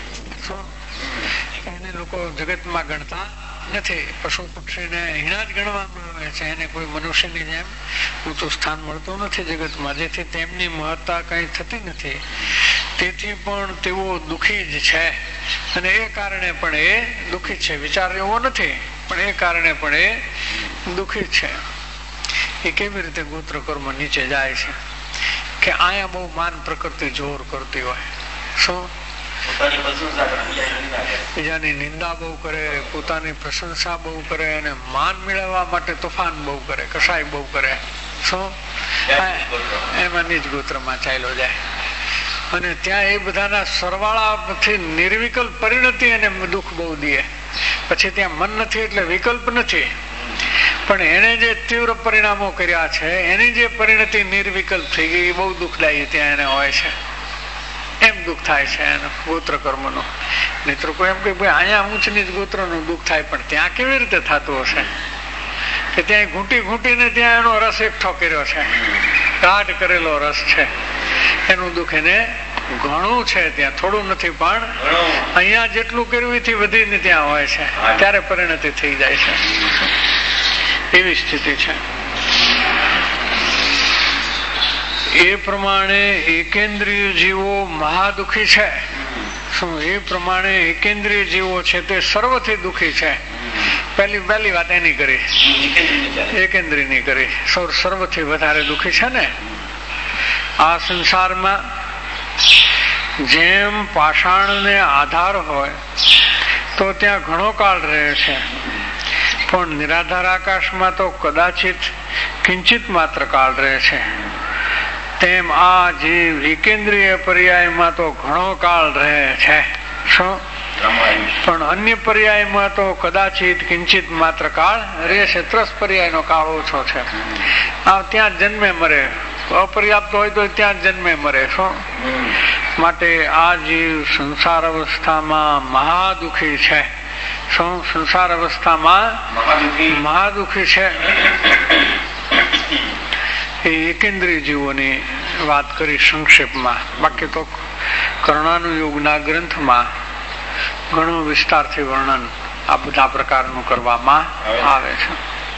B: એને લોકો જગતમાં ગણતા નથી. પશુ પક્ષીને હીણા જ ગણવામાં આવે છે. એને કોઈ મનુષ્યની જેમ ઊંચું સ્થાન મળતું નથી જગતમાં, જેથી તેમની મહત્તા કઈ થતી નથી. તેથી પણ તેઓ દુઃખી જ છે, અને એ કારણે પણ એ દુઃખી છે. વિચાર એવો નથી, પણ એ કારણે પણ એ દુઃખી છે. એ કેવી રીતે ગોત્ર કર્મ નીચે જાય છે કે આયા બહુ માન પ્રકૃતિ જોર કરતી હોય. શું બીજાની નિંદા બહુ કરે, પોતાની પ્રશંસા બહુ કરે, અને માન મેળવવા માટે તોફાન બહુ કરે, કસાય બહુ કરે. શું એમાં નીચ ગોત્રમાં ચાલ્યો જાય, અને ત્યાં એ બધાના સરવાળાથી નિર્વિકલ્પ પરિણતિ અને દુઃખ બહુ દે. પછી ત્યાં મન નથી એટલે વિકલ્પ નથી, પણ એને જે તીવ્ર પરિણામો કર્યા છે એની જે પરિણતિ નિર્વિકલ્પ થઈ ગઈ એ બહુ દુઃખદાયી ત્યાં એને હોય છે. એમ દુઃખ થાય છે એનું ગોત્ર કર્મનું. મિત્રો કોઈ એમ કે ભાઈ અહીંયા ઊંચ નીચ ગોત્રનું દુઃખ થાય, પણ ત્યાં કેવી રીતે થતું હશે કે ત્યાં ઘૂંટી ઘૂંટીને ત્યાં એનો રસ એકઠો કર્યો છે, ગાઢ કરેલો રસ છે. એનું દુઃખ એને ઘણું છે, ત્યાં થોડું નથી, પણ અહીંયા જેટલું કર્યું એથી વધીને ત્યાં હોય છે, ત્યારે પરિણતિ થઈ જાય છે. એવી સ્થિતિ છે. એ પ્રમાણે એકેન્દ્રિય જીવો મહાદુખી છે. શું એ પ્રમાણે એકેન્દ્રિય જીવો છે તે સર્વથી દુઃખી છે. પહેલી વાત એની કરી, એકેન્દ્રિય ની કરી. સર્વથી વધારે દુઃખી છે ને. આ સંસારમાં જેમ પાષાણને આધાર હોય તો ત્યાં ઘણો કાળ રહે છે, પણ નિરાધાર આકાશમાં તો કદાચિત કિંચિત માત્ર કાળ રહે છે. તેમ આ જીવ એકેન્દ્રિય પર્યાયમાં તો ઘણો કાળ રહે છે. શું પણ અન્ય પર્યાયમાં તો કદાચિત કિંચિત માત્ર કાળ રહે છે. ત્રસ પર્યાયનો કાળ ઓછો છે. આ ત્યાં જન્મે મરે, અપર્યાપ્ત હોય તો ત્યાં જન્મે મરે. શું માટે આ જીવ સંસાર અવસ્થામાં મહાદુખી છે. શું સંસાર અવસ્થામાં મહાદુખી છે. એ એકેન્દ્રિય જીવોની વાત કરી સંક્ષેપમાં. બાકી તો કર્ણાનુયોગના ગ્રંથમાં ઘણું વિસ્તારથી વર્ણન આ બધા પ્રકારનું કરવામાં આવે છે.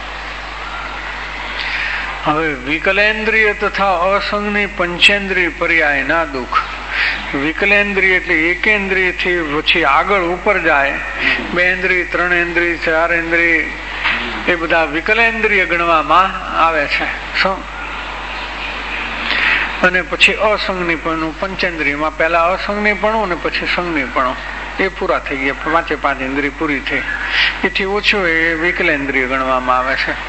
B: હવે વિકલેન્દ્રિય તથા અસંગની પંચેન્દ્રિય પર્યાયના દુઃખ. વિકલેન્દ્રિય એટલે એકેન્દ્રિય થી પછી આગળ ઉપર જાય, 2 ઇન્દ્રિય 3 ઇન્દ્રિય 4 ઇન્દ્રિય એ બધા વિકલેન્દ્રિય ગણવામાં આવે છે. શું અને પછી અસંગની પણ પંચેન્દ્રિયમાં પહેલા અસંગની પણ અને પછી સંગની પણ એ પૂરા થઈ ગયા. 5 ઇન્દ્રિય પૂરી થઈ. એથી ઓછું એ વિકલેન્દ્રિય ગણવામાં આવે છે.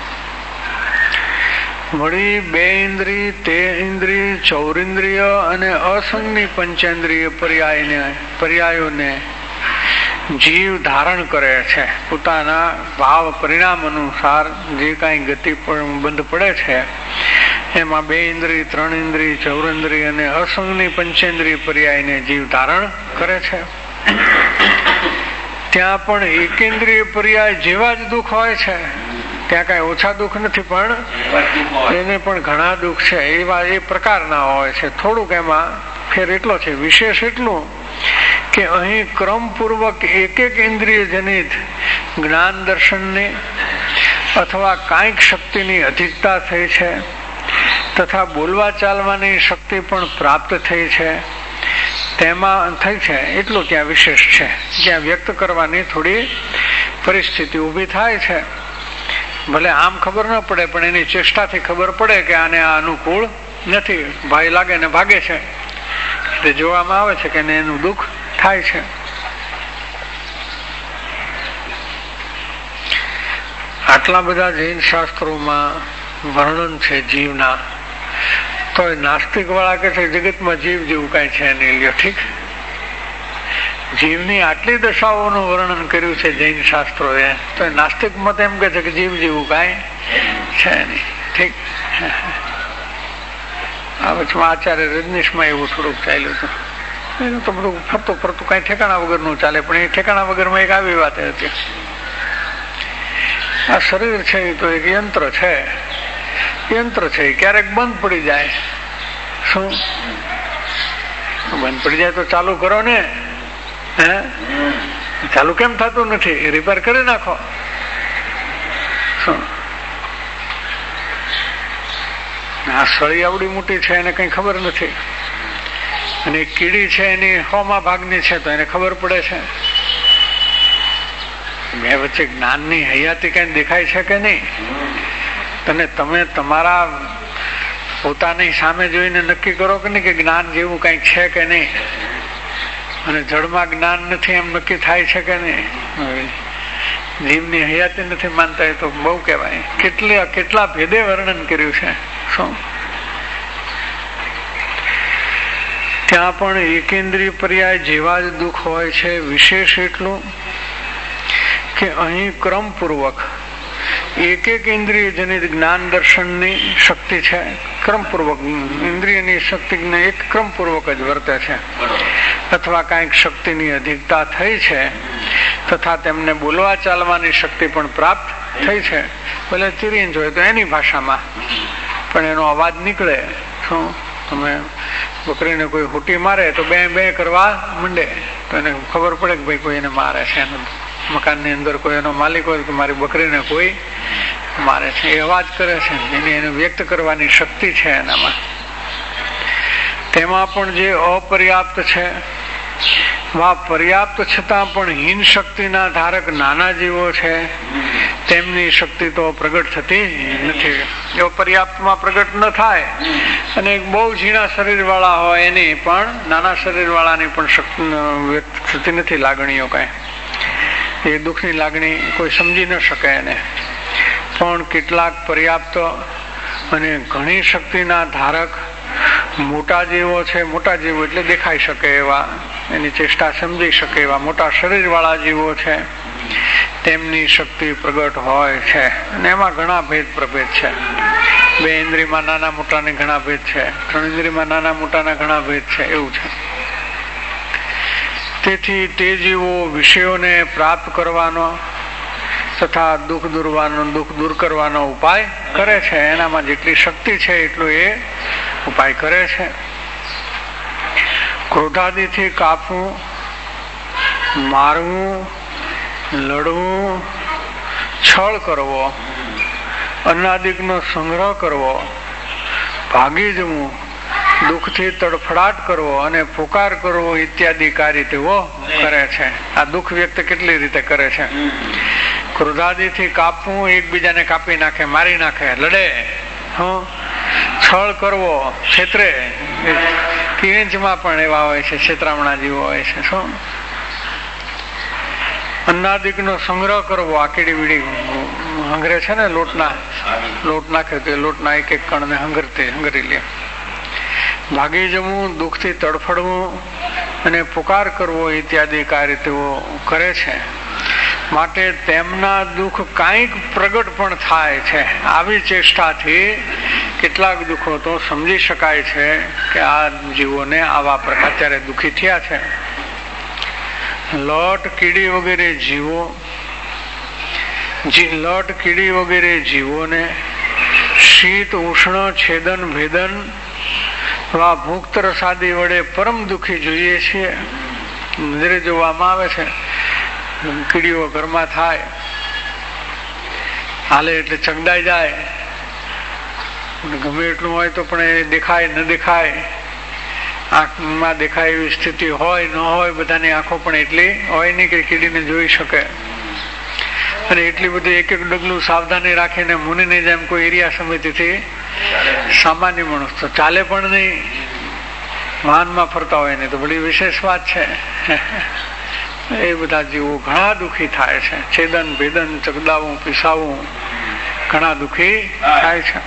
B: વળી 2 ઇન્દ્રિય 13 ઇન્દ્રિય 14 ઇન્દ્રિય અને અસંગની પંચેન્દ્રિય પર્યાયોને જીવ ધારણ કરે છે. પોતાના ભાવ પરિણામ અનુસાર જે કાંઈ ગતિ બંધ પડે છે એમાં 2 ઇન્દ્રિય 3 ઇન્દ્રિય 14 ઇન્દ્રિય અને અસંગની પંચેન્દ્રિય પર્યાયને જીવ ધારણ કરે છે. ત્યાં પણ એકેન્દ્રિય પર્યાય જેવા જ દુઃખ હોય છે. ત્યાં કઈ ઓછા દુઃખ નથી, પણ એને પણ ઘણા દુઃખ છે. એવા એ પ્રકારના હોય છે. થોડુંક એમાં ફેર એટલો છે, વિશેષ એટલું કે અહીં ક્રમપૂર્વક એક ઇન્દ્રિય જનિત જ્ઞાન દર્શનની અથવા કાંઈક શક્તિની અધિકતા થઈ છે, તથા બોલવા ચાલવાની શક્તિ પણ પ્રાપ્ત થઈ છે. તેમાં થઈ છે એટલું ત્યાં વિશેષ છે. જ્યાં વ્યક્ત કરવાની થોડી પરિસ્થિતિ ઊભી થાય છે. ભલે આમ ખબર ન પડે પણ એની ચેષ્ટાથી ખબર પડે કે આને આ અનુકૂળ નથી, ભાઈ લાગે ને ભાગે છે, એટલે જોવામાં આવે છે કે એનું દુઃખ થાય છે. આટલા બધા જૈન શાસ્ત્રોમાં વર્ણન છે જીવના, તો નાસ્તિક વાળા કે છે જગતમાં જીવ જેવું કઈ છે નહીં. લ્યો ઠીક, જીવની આટલી દશાઓનું વર્ણન કર્યું છે જૈન શાસ્ત્રોએ, તો નાસ્તિક મત એમ કે છે કે જીવ જેવું કઈ છે નહીં. ઠીક, આ વચમાં આચાર્ય રજનીશમાં એવું થોડુંક ચાલ્યું હતું. એનું તો બધું ફરતું ફરતું કઈ ઠેકાણા વગરનું ચાલે, પણ એ ઠેકાણા વગરમાં એક આવી વાત હતી, આ શરીર છે એ તો એક યંત્ર છે, યંત્ર છે એ ક્યારેક બંધ પડી જાય. શું બંધ પડી જાય તો ચાલુ કરો ને, હે ચાલુ કેમ થતું નથી? રિપેર કરી નાખો. શું આ સળી આવડી મોટી છે એને કઈ ખબર નથી, અને કીડી છે એની 100મા ભાગની છે તો એને ખબર પડે છે. બે વચ્ચે જ્ઞાનની હયાતી કઈ દેખાય છે કે નહીં? તમે તમારા પોતાની સામે જોઈને નક્કી કરો કે નહીં કે જ્ઞાન જેવું કઈક છે કે નહીં, અને જળમાં જ્ઞાન નથી એમ નક્કી થાય છે કે નહીં? જીવની હયાતી નથી માનતા એ તો બહુ કહેવાય. કેટલા ભેદે વર્ણન કર્યું છે. શું ત્યાં પણ એકેન્દ્રિય પર્યાય જેવા જ દુઃખ હોય છે. વિશેષ એટલું કે અહીં ક્રમપૂર્વક એક એક ઇન્દ્રિય જનિત જ્ઞાન દર્શનની શક્તિ છે. ક્રમપૂર્વક ઇન્દ્રિયની શક્તિને એક ક્રમપૂર્વક જ વર્તે છે, અથવા કાંઈક શક્તિની અધિકતા થઈ છે, તથા તેમને બોલવા ચાલવાની શક્તિ પણ પ્રાપ્ત થઈ છે. ભલે તિરિંજ હોય તો એની ભાષામાં પણ એનો અવાજ નીકળે. શું તમે બકરીને કોઈ હુટી મારે તો બે બે કરવા માંડે તો એને ખબર પડે કે ભાઈ કોઈ એને મારે છે. મકાનની અંદર કોઈ એનો માલિક હોય કે મારી બકરીને કોઈ મારે છે, એ અવાજ કરે છે, એને વ્યક્ત કરવાની શક્તિ છે એનામાં. તેમાં પણ જે અપર્યાપ્ત છે વા પર્યાપ્ત છતાં પણ હીન શક્તિના ધારક નાના જીવો છે, તેમની શક્તિ તો પ્રગટ થતી નથી. જો પર્યાપ્તમાં પ્રગટ ન થાય અને બહુ ઝીણા શરીર વાળા હોય એની પણ, નાના શરીર વાળાની પણ શક્તિ વ્યક્ત થતી નથી. લાગણીઓ કઈ એ દુઃખની લાગણી કોઈ સમજી ન શકે એને. પણ કેટલાક પર્યાપ્ત અને ઘણી શક્તિના ધારક મોટા જીવો છે, મોટા જીવો એટલે દેખાઈ શકે એવા, એની ચેષ્ટા સમજી શકે એવા મોટા શરીર વાળા જીવો છે, તેમની શક્તિ પ્રગટ હોય છે. અને એમાં ઘણા ભેદ પ્રભેદ છે. 2 ઇન્દ્રિયમાં નાના મોટાને ઘણા ભેદ છે, 3 ઇન્દ્રિયમાં નાના મોટાના ઘણા ભેદ છે, એવું છે. તેથી તે જીવો વિષયોને પ્રાપ્ત કરવાનો તથા દુઃખ દૂર કરવાનો ઉપાય કરે છે. એનામાં જેટલી શક્તિ છે એટલું એ ઉપાય કરે છે. ક્રોધાદિથી કાપવું, મારવું, લડવું, છળ કરવો, અન્નાદિકનો સંગ્રહ કરવો, ભાગી જવું, દુઃખથી તડફડાટ કરવો અને પુકાર કરવો ઇત્યાદિ કાર્ય તેઓ કરે છે. આ દુઃખ વ્યક્ત કેટલી રીતે કરે છે? ક્રોધાદિથી કાપવું, એકબીજાને કાપી નાખે, મારી નાખે, લડે. છળ કરવો, ક્ષેત્રે, કિંચમાં પણ એવા હોય છે, ક્ષેત્રામણા જેવો હોય છે. શું અન્નાદિકનો સંગ્રહ કરવો, આ કીડી બીડી હંગરે છે ને, લોટ નાખે તો લોટના એક એક કણને હંગરી લે. ભાગી જવું, દુઃખથી તડફડવું અને પુકાર કરવો ઇત્યાદિ કાર્ય તેઓ કરે છે. માટે તેમના દુઃખ કાંઈક પ્રગટ પણ થાય છે. આવી ચેષ્ટાથી કેટલાક દુઃખો તો સમજી શકાય છે કે આ જીવોને આવા પ્રકાર અત્યારે દુઃખી થયા છે. લટ કીડી વગેરે જીવોને શીત ઉષ્ણ છેદન ભેદન ભૂખ તરસાદી વડે પરમ દુઃખી જોઈએ છીએ. નજરે જોવામાં આવે છે. કીડીઓ ઘરમાં થાય, હાલે એટલે ચગડાઈ જાય, ગમે એટલું હોય તો પણ એ દેખાય ન દેખાય આંખમાં દેખાય એવી સ્થિતિ હોય ન હોય, બધાની આંખો પણ એટલી હોય નહીં કે કીડીને જોઈ શકે, અને એટલી બધી એક એક ડગલું સાવધાની રાખીને મુનિની જેમ કોઈ એરિયા સમિતિથી સામાન્ય માણસ તો ચાલે પણ નહીં, વાહનમાં ફરતા હોય નહીં તો બધી વિશેષ વાત છે. એ બધા જીવો ઘણા દુઃખી થાય છે. છેદન ભેદન ચગદાવું પીસાવું ઘણા દુઃખી થાય છે.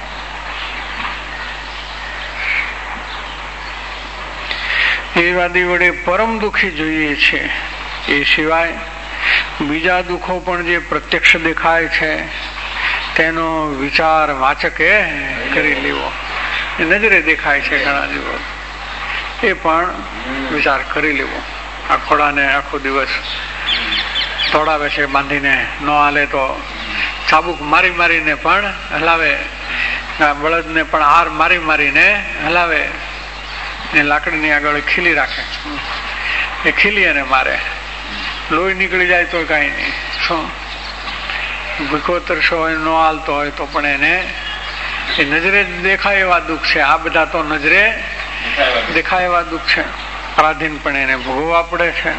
B: એ વાદી વડે પરમ દુઃખી જોઈએ છે. એ સિવાય બીજા દુઃખો પણ જે પ્રત્યક્ષ દેખાય છે તેનો વિચાર વાચકે કરી લેવો. એ નજરે દેખાય છે ઘણા જીવો, એ પણ વિચાર કરી લેવો. આ ખોડાને આખો દિવસ દોડાવે છે બાંધીને, ન હાલે તો ચાબુક મારી મારીને પણ હલાવે, બળદને પણ હાર મારી મારીને હલાવે, ને લાકડીની આગળ ખીલી રાખે, એ ખીલી અને મારે. લોહી નીકળી જાય તો કઈ નહીં, શું ભૂખો તરસો હોય, ન હાલતો હોય તો પણ એને એ નજરે દેખાય એવા દુઃખ છે. આ બધા તો નજરે દેખાય એવા દુઃખ છે, પરાધીન પણ એને ભોગવવા પડે છે.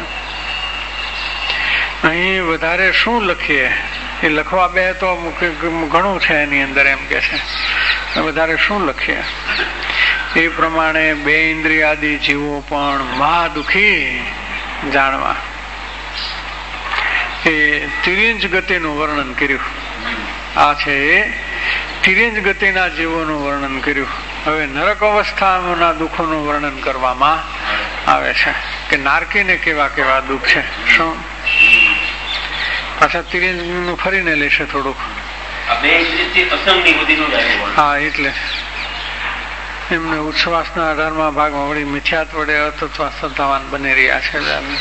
B: અહીં વધારે શું લખીએ, એ લખવા બે તો ઘણું છે એની અંદર, એમ કે છે વધારે શું લખીએ. એ પ્રમાણે બે ઇન્દ્રિયાદી જીવો પણ મહા દુઃખી જાણવા. એ તિર્યંજ ગતિનું વર્ણન કર્યું. આ છે એ તિર્યંજ ગતિના જીવોનું વર્ણન કર્યું. હવે નરક અવસ્થાના દુઃખોનું વર્ણન કરવામાં આવે છે કે નારકીને કેવા કેવા દુઃખ છે. શું પાછા તિર્યંજ નું ફરીને લેશે થોડુંક. હા, એટલે એમને ઉચ્છ્વાસના 18મા ભાગમાં વળી મિથ્યાત વડે અતત્વા શ્રદ્ધાવાન બની રહ્યા છે.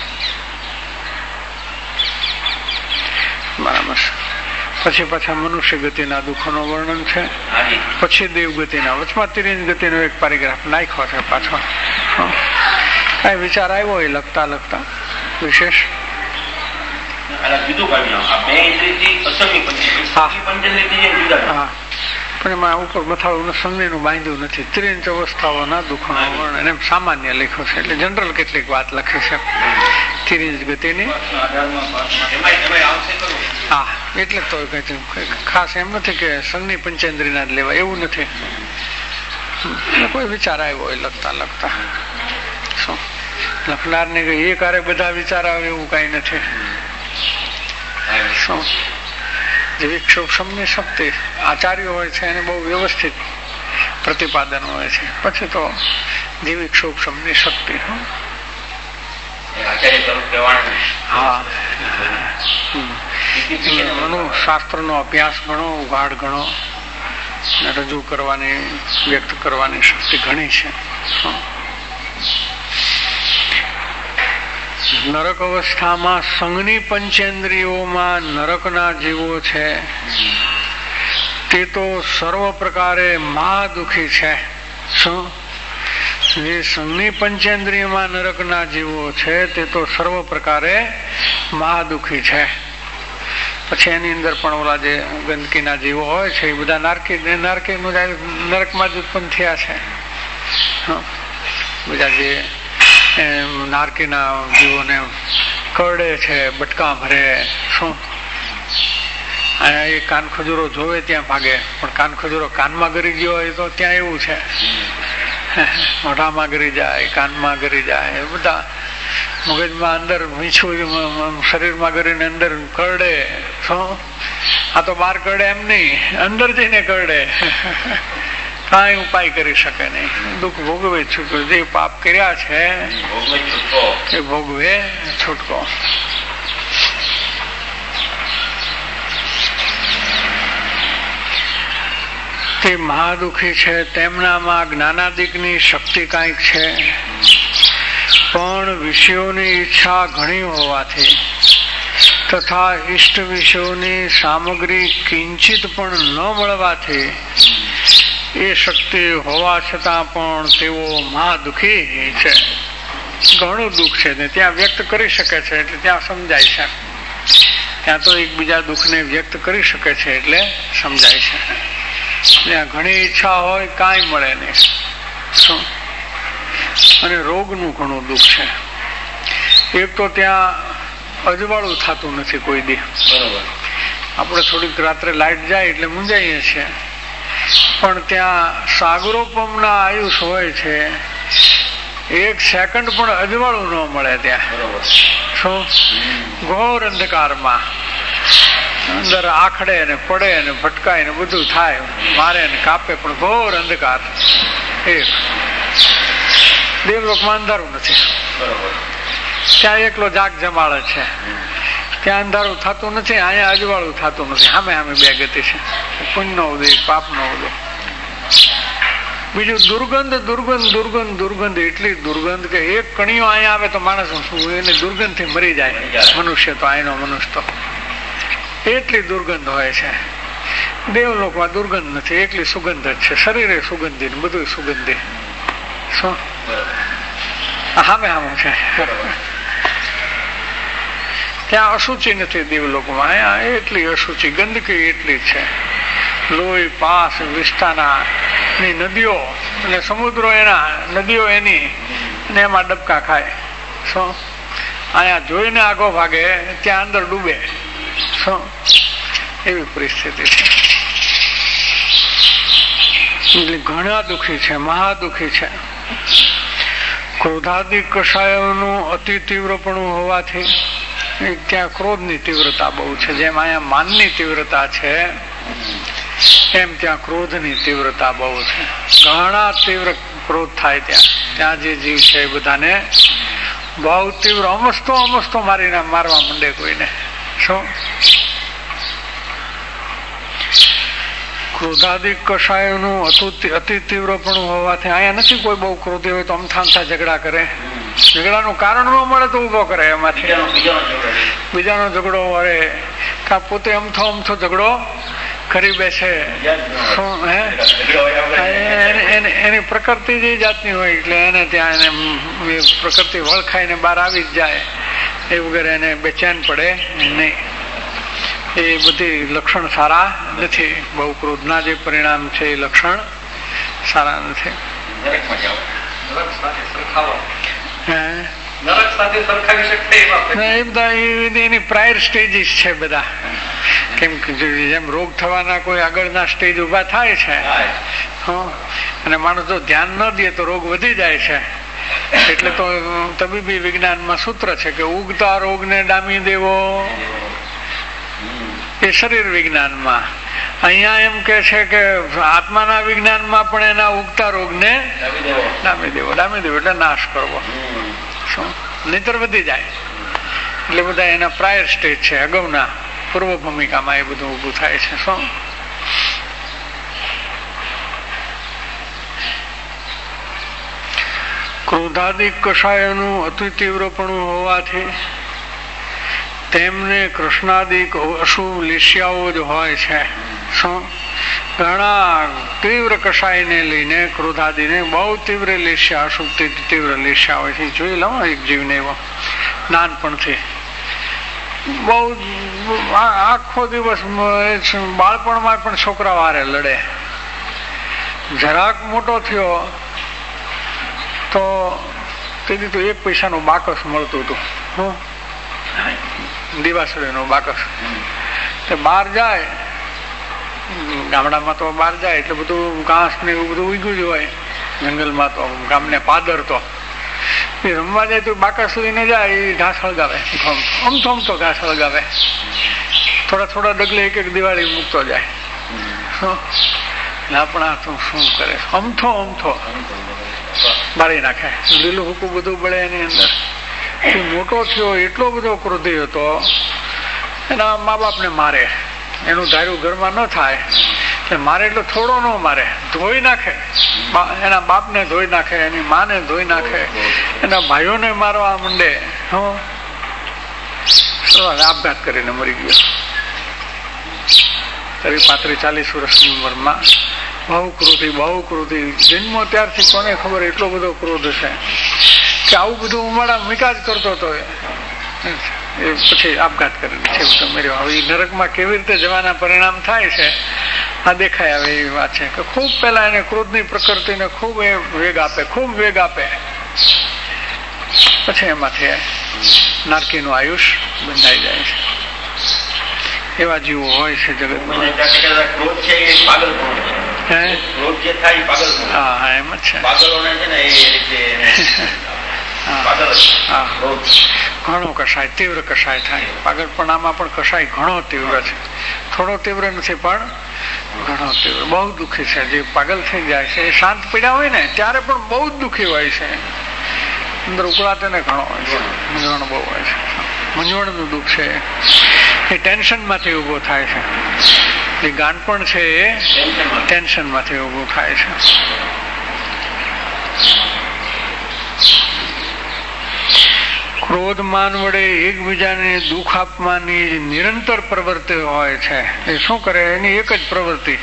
B: બરાબર. પછી પાછા મનુષ્ય ગતિના દુઃખોનું વર્ણન છે, પછી દેવ ગતિના, વચમાં તિર્યંજ ગતિનો એક પેરેગ્રાફ નાખ્યો છે પાછો. કઈ વિચાર આવ્યો એ લખતા લખતા વિશેષ? હા, પણ એમાં ઉપર મથાળું સંધિનું બાંધ્યું નથી. તિર્યંજ અવસ્થાઓના દુઃખોનું વર્ણન એમ સામાન્ય લખ્યું છે, એટલે જનરલ કેટલીક વાત લખી છે તિર્યંજ ગતિની. હા, એટલે તો ખાસ એમ નથી કે સંધિ પંચેન્દ્રિયના જ લેવા, એવું નથી. કોઈ વિચાર આવ્યો હોય લખતા લખતા. શું લખનાર ને એ કારે બધા વિચાર આવે એવું કઈ નથી. શું જે વિક્ષોભની શક્તિ આચાર્યો હોય છે એને બહુ વ્યવસ્થિત પ્રતિપાદન હોય છે. પછી તો જીવિક્ષોભની શક્તિ. હા, શાસ્ત્રનો અભ્યાસ ઘણો ઉઘાડ ઘણો રજૂ કરવાની, વ્યક્ત કરવાની શક્તિ ઘણી છે. નરક અવસ્થામાં સંઘની પંચેન્દ્રિયોમાં નરકના જીવો છે તે તો સર્વ પ્રકારે મહા દુઃખી છે. શું જે સંઘની પંચેન્દ્રિયમાં નરકના જીવો છે તે તો સર્વ પ્રકારે મહા દુઃખી છે. પછી એની અંદર પણ ઓલા જે ગંદકીના જીવો હોય છે એ બધા નારકી નરકમાં જ ઉત્પન્ન થયા છે. બધા જે નારકીના જીવોને કરડે છે, બટકા ભરે. શું એ કાન ખજૂરો જોવે ત્યાં ભાગે, પણ કાન ખજૂરો કાનમાં ગરી ગયો હોય તો ત્યાં એવું છે, મોઢામાં ગરી જાય, કાનમાં ગરી જાય, એ બધા મગજમાં અંદર મીઠું શરીરમાં કરીને અંદર કરડે. શું આ તો બહાર કરડે એમ નહીં, અંદર જઈને કરડે. કઈ ઉપાય કરી શકે નહીં. દુઃખ ભોગવે છૂટકો. જે પાપ કર્યા છે એ ભોગવે છૂટકો. તે મહાદુખી છે. તેમનામાં જ્ઞાનાદિકની શક્તિ કાંઈક છે, પણ વિષયોની ઈચ્છા ઘણી હોવાથી તથા ઈષ્ટ વિષયોની સામગ્રી કિંચિત પણ ન મળવાથી એ શક્તિ હોવા છતાં પણ તેઓ મહાદુખી છે. ઘણું દુઃખ છે ને ત્યાં વ્યક્ત કરી શકે છે એટલે ત્યાં સમજાય છે. ત્યાં તો એકબીજા દુઃખને વ્યક્ત કરી શકે છે એટલે સમજાય છે. ત્યાં ઘણી ઈચ્છા હોય કાંઈ મળે નહીં. શું અને રોગનું ઘણું દુઃખ છે. એક તો ત્યાં અજવાળું થતું નથી કોઈ દી. આપણે થોડીક રાત્રે લાઈટ જાય એટલે મૂંઝાઈએ છીએ, પણ ત્યાં સાગરોપમના આયુષ હોય છે. એક સેકન્ડ પણ અજવાળું ન મળે ત્યાં. શું ઘોર અંધકારમાં અંદર આખડે ને પડે ને ભટકાય ને બધું થાય, મારે ને કાપે, પણ ઘોર અંધકાર. એક દેવલોકમાં અંધારું નથી. ત્યાં એકલો જાગ જમાડે છે. ત્યાં અંધારું થતું નથી, અહીંયા અજવાળું થતું નથી. સામે સામે બે ગતિ છે, પુણ્યનો ઉદય, પાપનો ઉદય. બીજું દુર્ગંધ દુર્ગંધ દુર્ગંધ દુર્ગંધ, એટલી દુર્ગંધ કે એક કણીઓ અહીંયા આવે તો માણસ એની દુર્ગંધ થી મરી જાય. મનુષ્ય તો અહીંનો મનુષ્ય તો એટલી દુર્ગંધ હોય છે. દેવલોકમાં દુર્ગંધ નથી, એકલી સુગંધ જ છે. શરીરે સુગંધી, બધું સુગંધી. શું સામે સામે છે. ત્યાં અશુચિ નથી દેવલોકમાં. અહીંયા એટલી અશુચિ, ગંદકી એટલી છે. લોહી, પાસ, વિસ્તાના ની નદીઓ અને સમુદ્રો એના, નદીઓ એની, અને એમાં ડબકા ખાય. શું અહીંયા જોઈને આગો ભાગે, ત્યાં અંદર ડૂબે. શું એવી પરિસ્થિતિ છે. એટલે ઘણા દુઃખી છે, મહાદુઃખી છે. ક્રોધાદિક કષાયોનું અતિ તીવ્રપણું હોવાથી ત્યાં ક્રોધની તીવ્રતા બહુ છે. જેમ અહીંયા માનની તીવ્રતા છે, એમ ત્યાં ક્રોધની તીવ્રતા બહુ છે. ઘણા તીવ્ર ક્રોધ થાય ત્યાં જે જીવ છે એ બધાને બહુ તીવ્ર અમસ્તો મારીને મારવા માંડે કોઈને. શું ક્રોધાદિક કષાયોનું અતિ તીવ્રપણું હોવાથી અહીંયા નથી કોઈ બહુ ક્રોધી હોય તો અમથા ઝઘડા કરે. ઝઘડાનું કારણ ન મળે તો ઉભો કરે એમાંથી બીજાનો ઝઘડો વળે, કા પોતે અમથો ઝઘડો કરી બેસે. શું હે એની પ્રકૃતિ જે જાતની હોય એટલે એને ત્યાં એને પ્રકૃતિ વળખાઈને બહાર આવી જ જાય. એ વગર એને બેચેન પડે નહીં. એ બધી લક્ષણ સારા નથી. બહુ ક્રોધના જે પરિણામ છે એ લક્ષણ સારા નથી. એની પ્રાયર સ્ટેજીસ છે બધા. કેમ કે જેમ રોગ થવાના કોઈ આગળના સ્ટેજ ઉભા થાય છે, અને માણસ જો ધ્યાન ન દે તો રોગ વધી જાય છે. એટલે તો તબીબી વિજ્ઞાનમાં સૂત્ર છે કે ઉગતા રોગને ડામી દેવો, એ શરીર વિજ્ઞાનમાં. અહીંયા એમ કે છે કે આત્માના વિજ્ઞાનમાં પણ એના ઉગતા રોગને ડામી દેવો એટલે નાશ કરવો. શું નહીતર વધી જાય. એટલે બધા એના પ્રાયર સ્ટેજ છે, અગાઉના પૂર્વ ભૂમિકામાં એ બધું ઉભું થાય છે. શું ક્રોધાદિક કષાયોનું અતિ તીવ્રપણું હોવાથી તેમને કૃષ્ણાદિક અશુભ લીસ્યાઓ જ હોય છે. શું ઘણા તીવ્ર કષાયને લઈને ક્રોધાદિને બહુ તીવ્ર લીસ્યા, અશુભ તીવ્ર લીસ્યા હોય છે. જોઈ લો એક જીવને એવો નાનપણથી બહુ આખો દિવસ બાળપણમાં પણ છોકરા વારે લડે. જરાક મોટો થયો તો તેથી તો 1 પૈસાનું બાકસ મળતું હતું. દીવાસળીનું બાકસ. બહાર જાય, ગામડામાં તો બહાર જાય એટલે બધું ઘાસ ને એવું બધું ઉગ્યું જ હોય. જંગલમાં તો ગામને પાદર તો રમવા જાય તો બાકસ લઈને જાય, એ ઘાસ હળગાવે. અમથો ઘાસ હળગાવે. થોડા ડગલે એક દિવાળી મૂકતો જાય. આપણા તો શું કરે, અમથો બાળી નાખે. લીલું હુકું બધું બળે એની અંદર. મોટો થયો એટલો બધો ક્રોધી હતો, એના મા બાપને મારે. એનું ધાર્યું ઘરમાં ન થાય એટલે મારે એટલે થોડો ન મારે, ધોઈ નાખે. એના બાપને ધોઈ નાખે, એની માને ધોઈ નાખે, એના ભાઈઓને મારવા માંડે. આપઘાત કરીને મરી ગયો. 35-40 વર્ષની ઉંમરમાં. બહુ ક્રોધી. જન્મો ત્યારથી કોને ખબર એટલો બધો ક્રોધ છે કે આવું બધું ઉમાડા મિકાજ કરતો હતો. એ પછી આપઘાત કરીને છેવટે મર્યો. હવે નરકમાં કેવી રીતે જવાના પરિણામ થાય છે આ દેખાય આવે એવી વાત છે કે ખૂબ પહેલા એને ક્રોધની પ્રકૃતિને ખૂબ વેગ આપે. પછી એમાંથી નારકીનું આયુષ બંધાઈ જાય છે. એવા જીવો હોય છે જગતમાં. હા એમ જ છે. ઘણો કષાય, તીવ્ર કષાય થાય. પાગલપણામાં પણ કષાય ઘણો તીવ્ર છે. થોડો તીવ્ર નથી પણ ઘણો તીવ્ર. બહુ દુઃખી છે જે પાગલ થઈ જાય છે. એ શાંત પીડા હોય ને ત્યારે પણ બહુ જ દુઃખી હોય છે. અંદર ઉકળાટ એને ઘણો હોય છે. મૂંઝવણ બહુ હોય છે. મૂંઝવણનું દુઃખ છે એ ટેન્શન માંથી ઉભો થાય છે. જે ગાંઠપણ છે એ ટેન્શન માંથી ઉભું થાય છે. ક્રોધ માન વડે એકબીજાને દુઃખ આપવાની નિરંતર પ્રવૃત્તિ હોય છે. એ શું કરે? એની એક જ પ્રવૃત્તિ,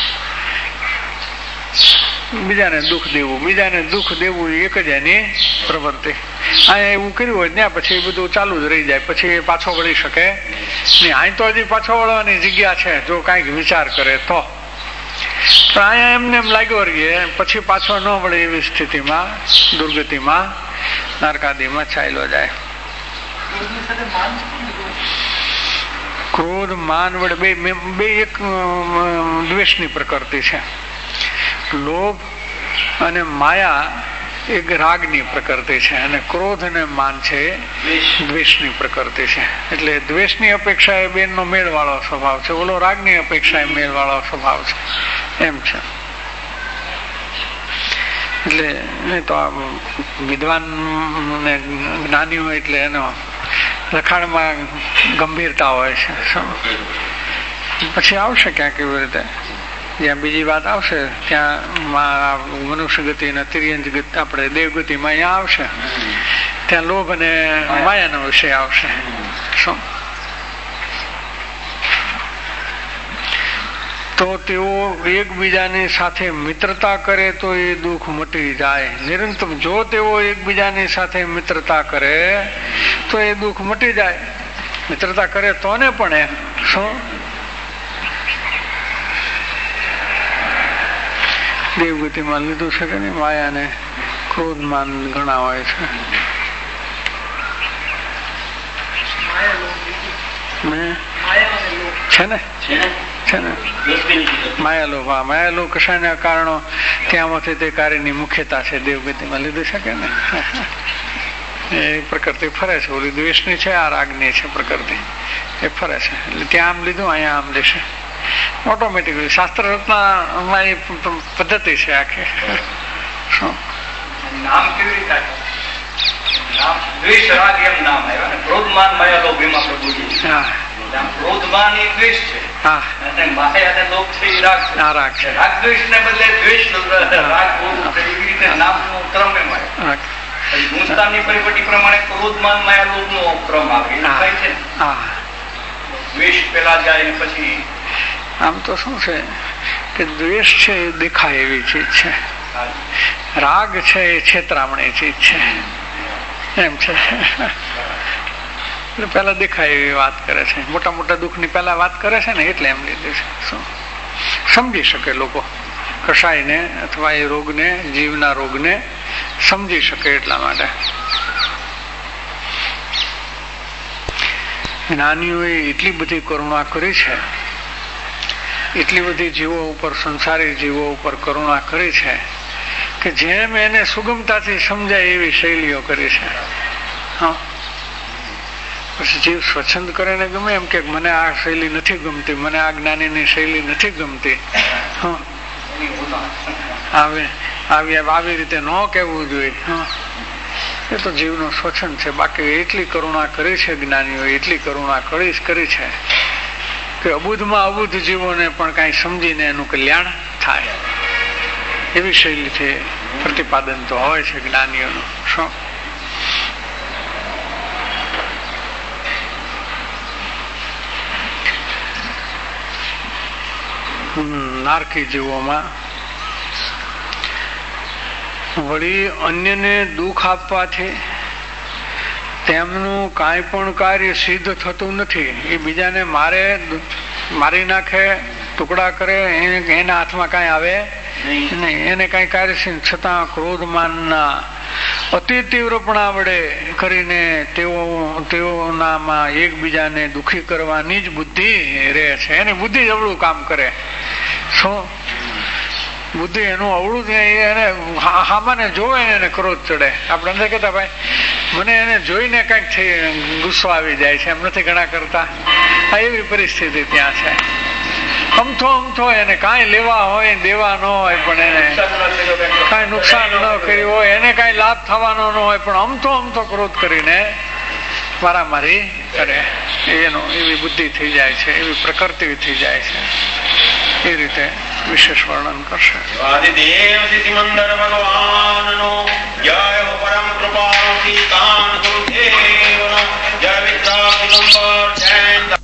B: બીજાને દુઃખ દેવું. બીજાને દુઃખ દેવું એક જ એની પ્રવૃત્તિ. અહીંયા એવું કર્યું હોય ત્યાં પછી એ બધું ચાલુ જ રહી જાય. પછી એ પાછો વળી શકે નહીં. અહીં તો હજી પાછો વળવાની જગ્યા છે જો કાંઈક વિચાર કરે તો. અહીંયા એમને એમ લાગ્યો રહીએ પછી પાછો ન વળે એવી સ્થિતિમાં, દુર્ગતિમાં, નારકાદીમાં ચાલ્યો જાય. ક્રોધ માન વડે બે એક દ્વેષની પ્રકૃતિ છે. લોભ અને માયા એક રાગની પ્રકૃતિ છે અને ક્રોધ અને માન છે દ્વેષની પ્રકૃતિ છે. એટલે દ્વેષની અપેક્ષા એ બેનનો મેળ વાળો સ્વભાવ છે, ઓલો રાગની અપેક્ષા એ મેળ વાળો સ્વભાવ છે. એમ છે. એટલે તો વિદ્વાન ને જ્ઞાની હોય એટલે એનો લખાણમાં ગંભીરતા હોય છે. પછી આવશે ક્યાંક એવી રીતે જ્યાં બીજી વાત આવશે ત્યાં મનુષ્ય ગતિ અને તિર્યંજ ગતિ, આપણે દેવગતિમાં અહીંયા આવશે ત્યાં લોભ અને માયાનો વિષય આવશે. શું તો તેઓ એકબીજાની સાથે મિત્રતા કરે તો એ દુઃખ મટી જાય. નિરંતર જો તેઓ એકબીજાની સાથે મિત્રતા કરે તો એ દુઃખ મટી જાય. મિત્રતા કરે તો ને પણ એ શું દેવગતિમાં લીધું છે કે નહીં? માયાને ક્રોધમાન ઘણા હોય છે. છે ને માયાલોભ. માયાલોભ કશાના કારણો ત્યાંમાંથી તે કાર્યની મુખ્યતા છે. દેવગતિમાં લીધું છે કે ને એ પ્રકૃતિ ફરે છે. ઓલી દ્વેષની છે, આ રાગની છે પ્રકૃતિ, એ ફરે છે. એટલે ત્યાં આમ લીધું, અહીંયા આમ લેશે ઓટોમેટિકલી. શાસ્ત્ર રચનામાં એ પદ્ધતિ છે આખી. શું
C: નામ કેવી રીતે દ્વેષ રાગ એમ નામ આવ્યા ને? ક્રોધમાન માયાલોભ એમાં પ્રભુજી. હા, ક્રોધમાન એ દ્વેષ છે. હા, માયા અને લોભ છે એ રાગ છે. રાગ છે. રાગ દ્વેષ ને બદલે દ્વેષ રાગ એવી રીતે નામનો ક્રમ એમાં હિન્દુસ્તાનની પરિપટી પ્રમાણે ક્રોધમાન માયાલોભ નો ક્રમ આવે છે. દ્વેષ પેલા જાય પછી.
B: આમ તો શું છે કે દ્વેષ છે એ દેખાય એવી ચીજ છે, રાગ છે એ છેતરામણી ચીજ છે. એમ છે. પેલા દેખાય એવી વાત કરે છે. મોટા મોટા દુઃખ ની પેલા વાત કરે છે ને એટલે એમ લીધું છે. શું સમજી શકે લોકો કસાયને અથવા એ રોગને, જીવના રોગને સમજી શકે એટલા માટે. જ્ઞાનીઓએ એટલી બધી કરુણા કરી છે, એટલી બધી જીવો ઉપર, સંસારી જીવો ઉપર કરુણા કરી છે કે જેમ એને સુગમતાથી સમજાય એવી શૈલીઓ કરી છે. હા, પછી જીવ સ્વચ્છંદ કરીને ગમે એમ કે મને આ શૈલી નથી ગમતી, મને આ જ્ઞાનીની શૈલી નથી ગમતી, આવી રીતે ન કહેવું જોઈએ. એ તો જીવનો સ્વચ્છંદ છે. બાકી એટલી કરુણા કરી છે જ્ઞાનીઓએ, એટલી કરુણા કરી છે કે અબુધમાં અબુધ જીવોને પણ કઈ સમજીને એનું કલ્યાણ થાય એવી શૈલીથી પ્રતિપાદન તો હોય છે જ્ઞાનીઓનું. શું નારકી જીવોમાં વળી અન્યને દુઃખ આપવાથી તેમનું કાંઈ પણ કાર્ય સિદ્ધ થતું નથી. એ બીજાને મારી નાખે, ટુકડા કરે, એના હાથમાં કાંઈ આવે નહીં. એને કઈ કાર્યશીલ છતાં ક્રોધમાનના અતિ તીવ્રપણા વડે કરીને તેઓનામાં એકબીજાને દુઃખી કરવાની જ બુદ્ધિ રહે છે. એની બુદ્ધિ જ અવળું કામ કરે. શું બુદ્ધિ એનું અવળું એને હામાને જોવે એને ક્રોધ ચડે. આપણે નથી કહેતા ભાઈ મને એને જોઈને કઈક થઈ ગુસ્સો આવી જાય છે, એમ નથી ઘણા કરતા. આ એવી પરિસ્થિતિ ત્યાં છે. અમથો એને કાંઈ લેવા હોય દેવા ન હોય, પણ એને કાંઈ નુકસાન ન કર્યું હોય, એને કાંઈ લાભ થવાનો ન હોય, પણ અમથો ક્રોધ કરીને મારામારી કરે. એવી બુદ્ધિ થઈ જાય છે, એવી પ્રકૃતિ થઈ જાય છે. એ રીતે વિશેષ વર્ણન કરશે.
D: આદિદેવ સિમંદર ભગવાનનો જય હો પરમ કૃપાળુ શ્રી કાન ગુરુદેવનો જય વિદ્યા દિગંબર જૈન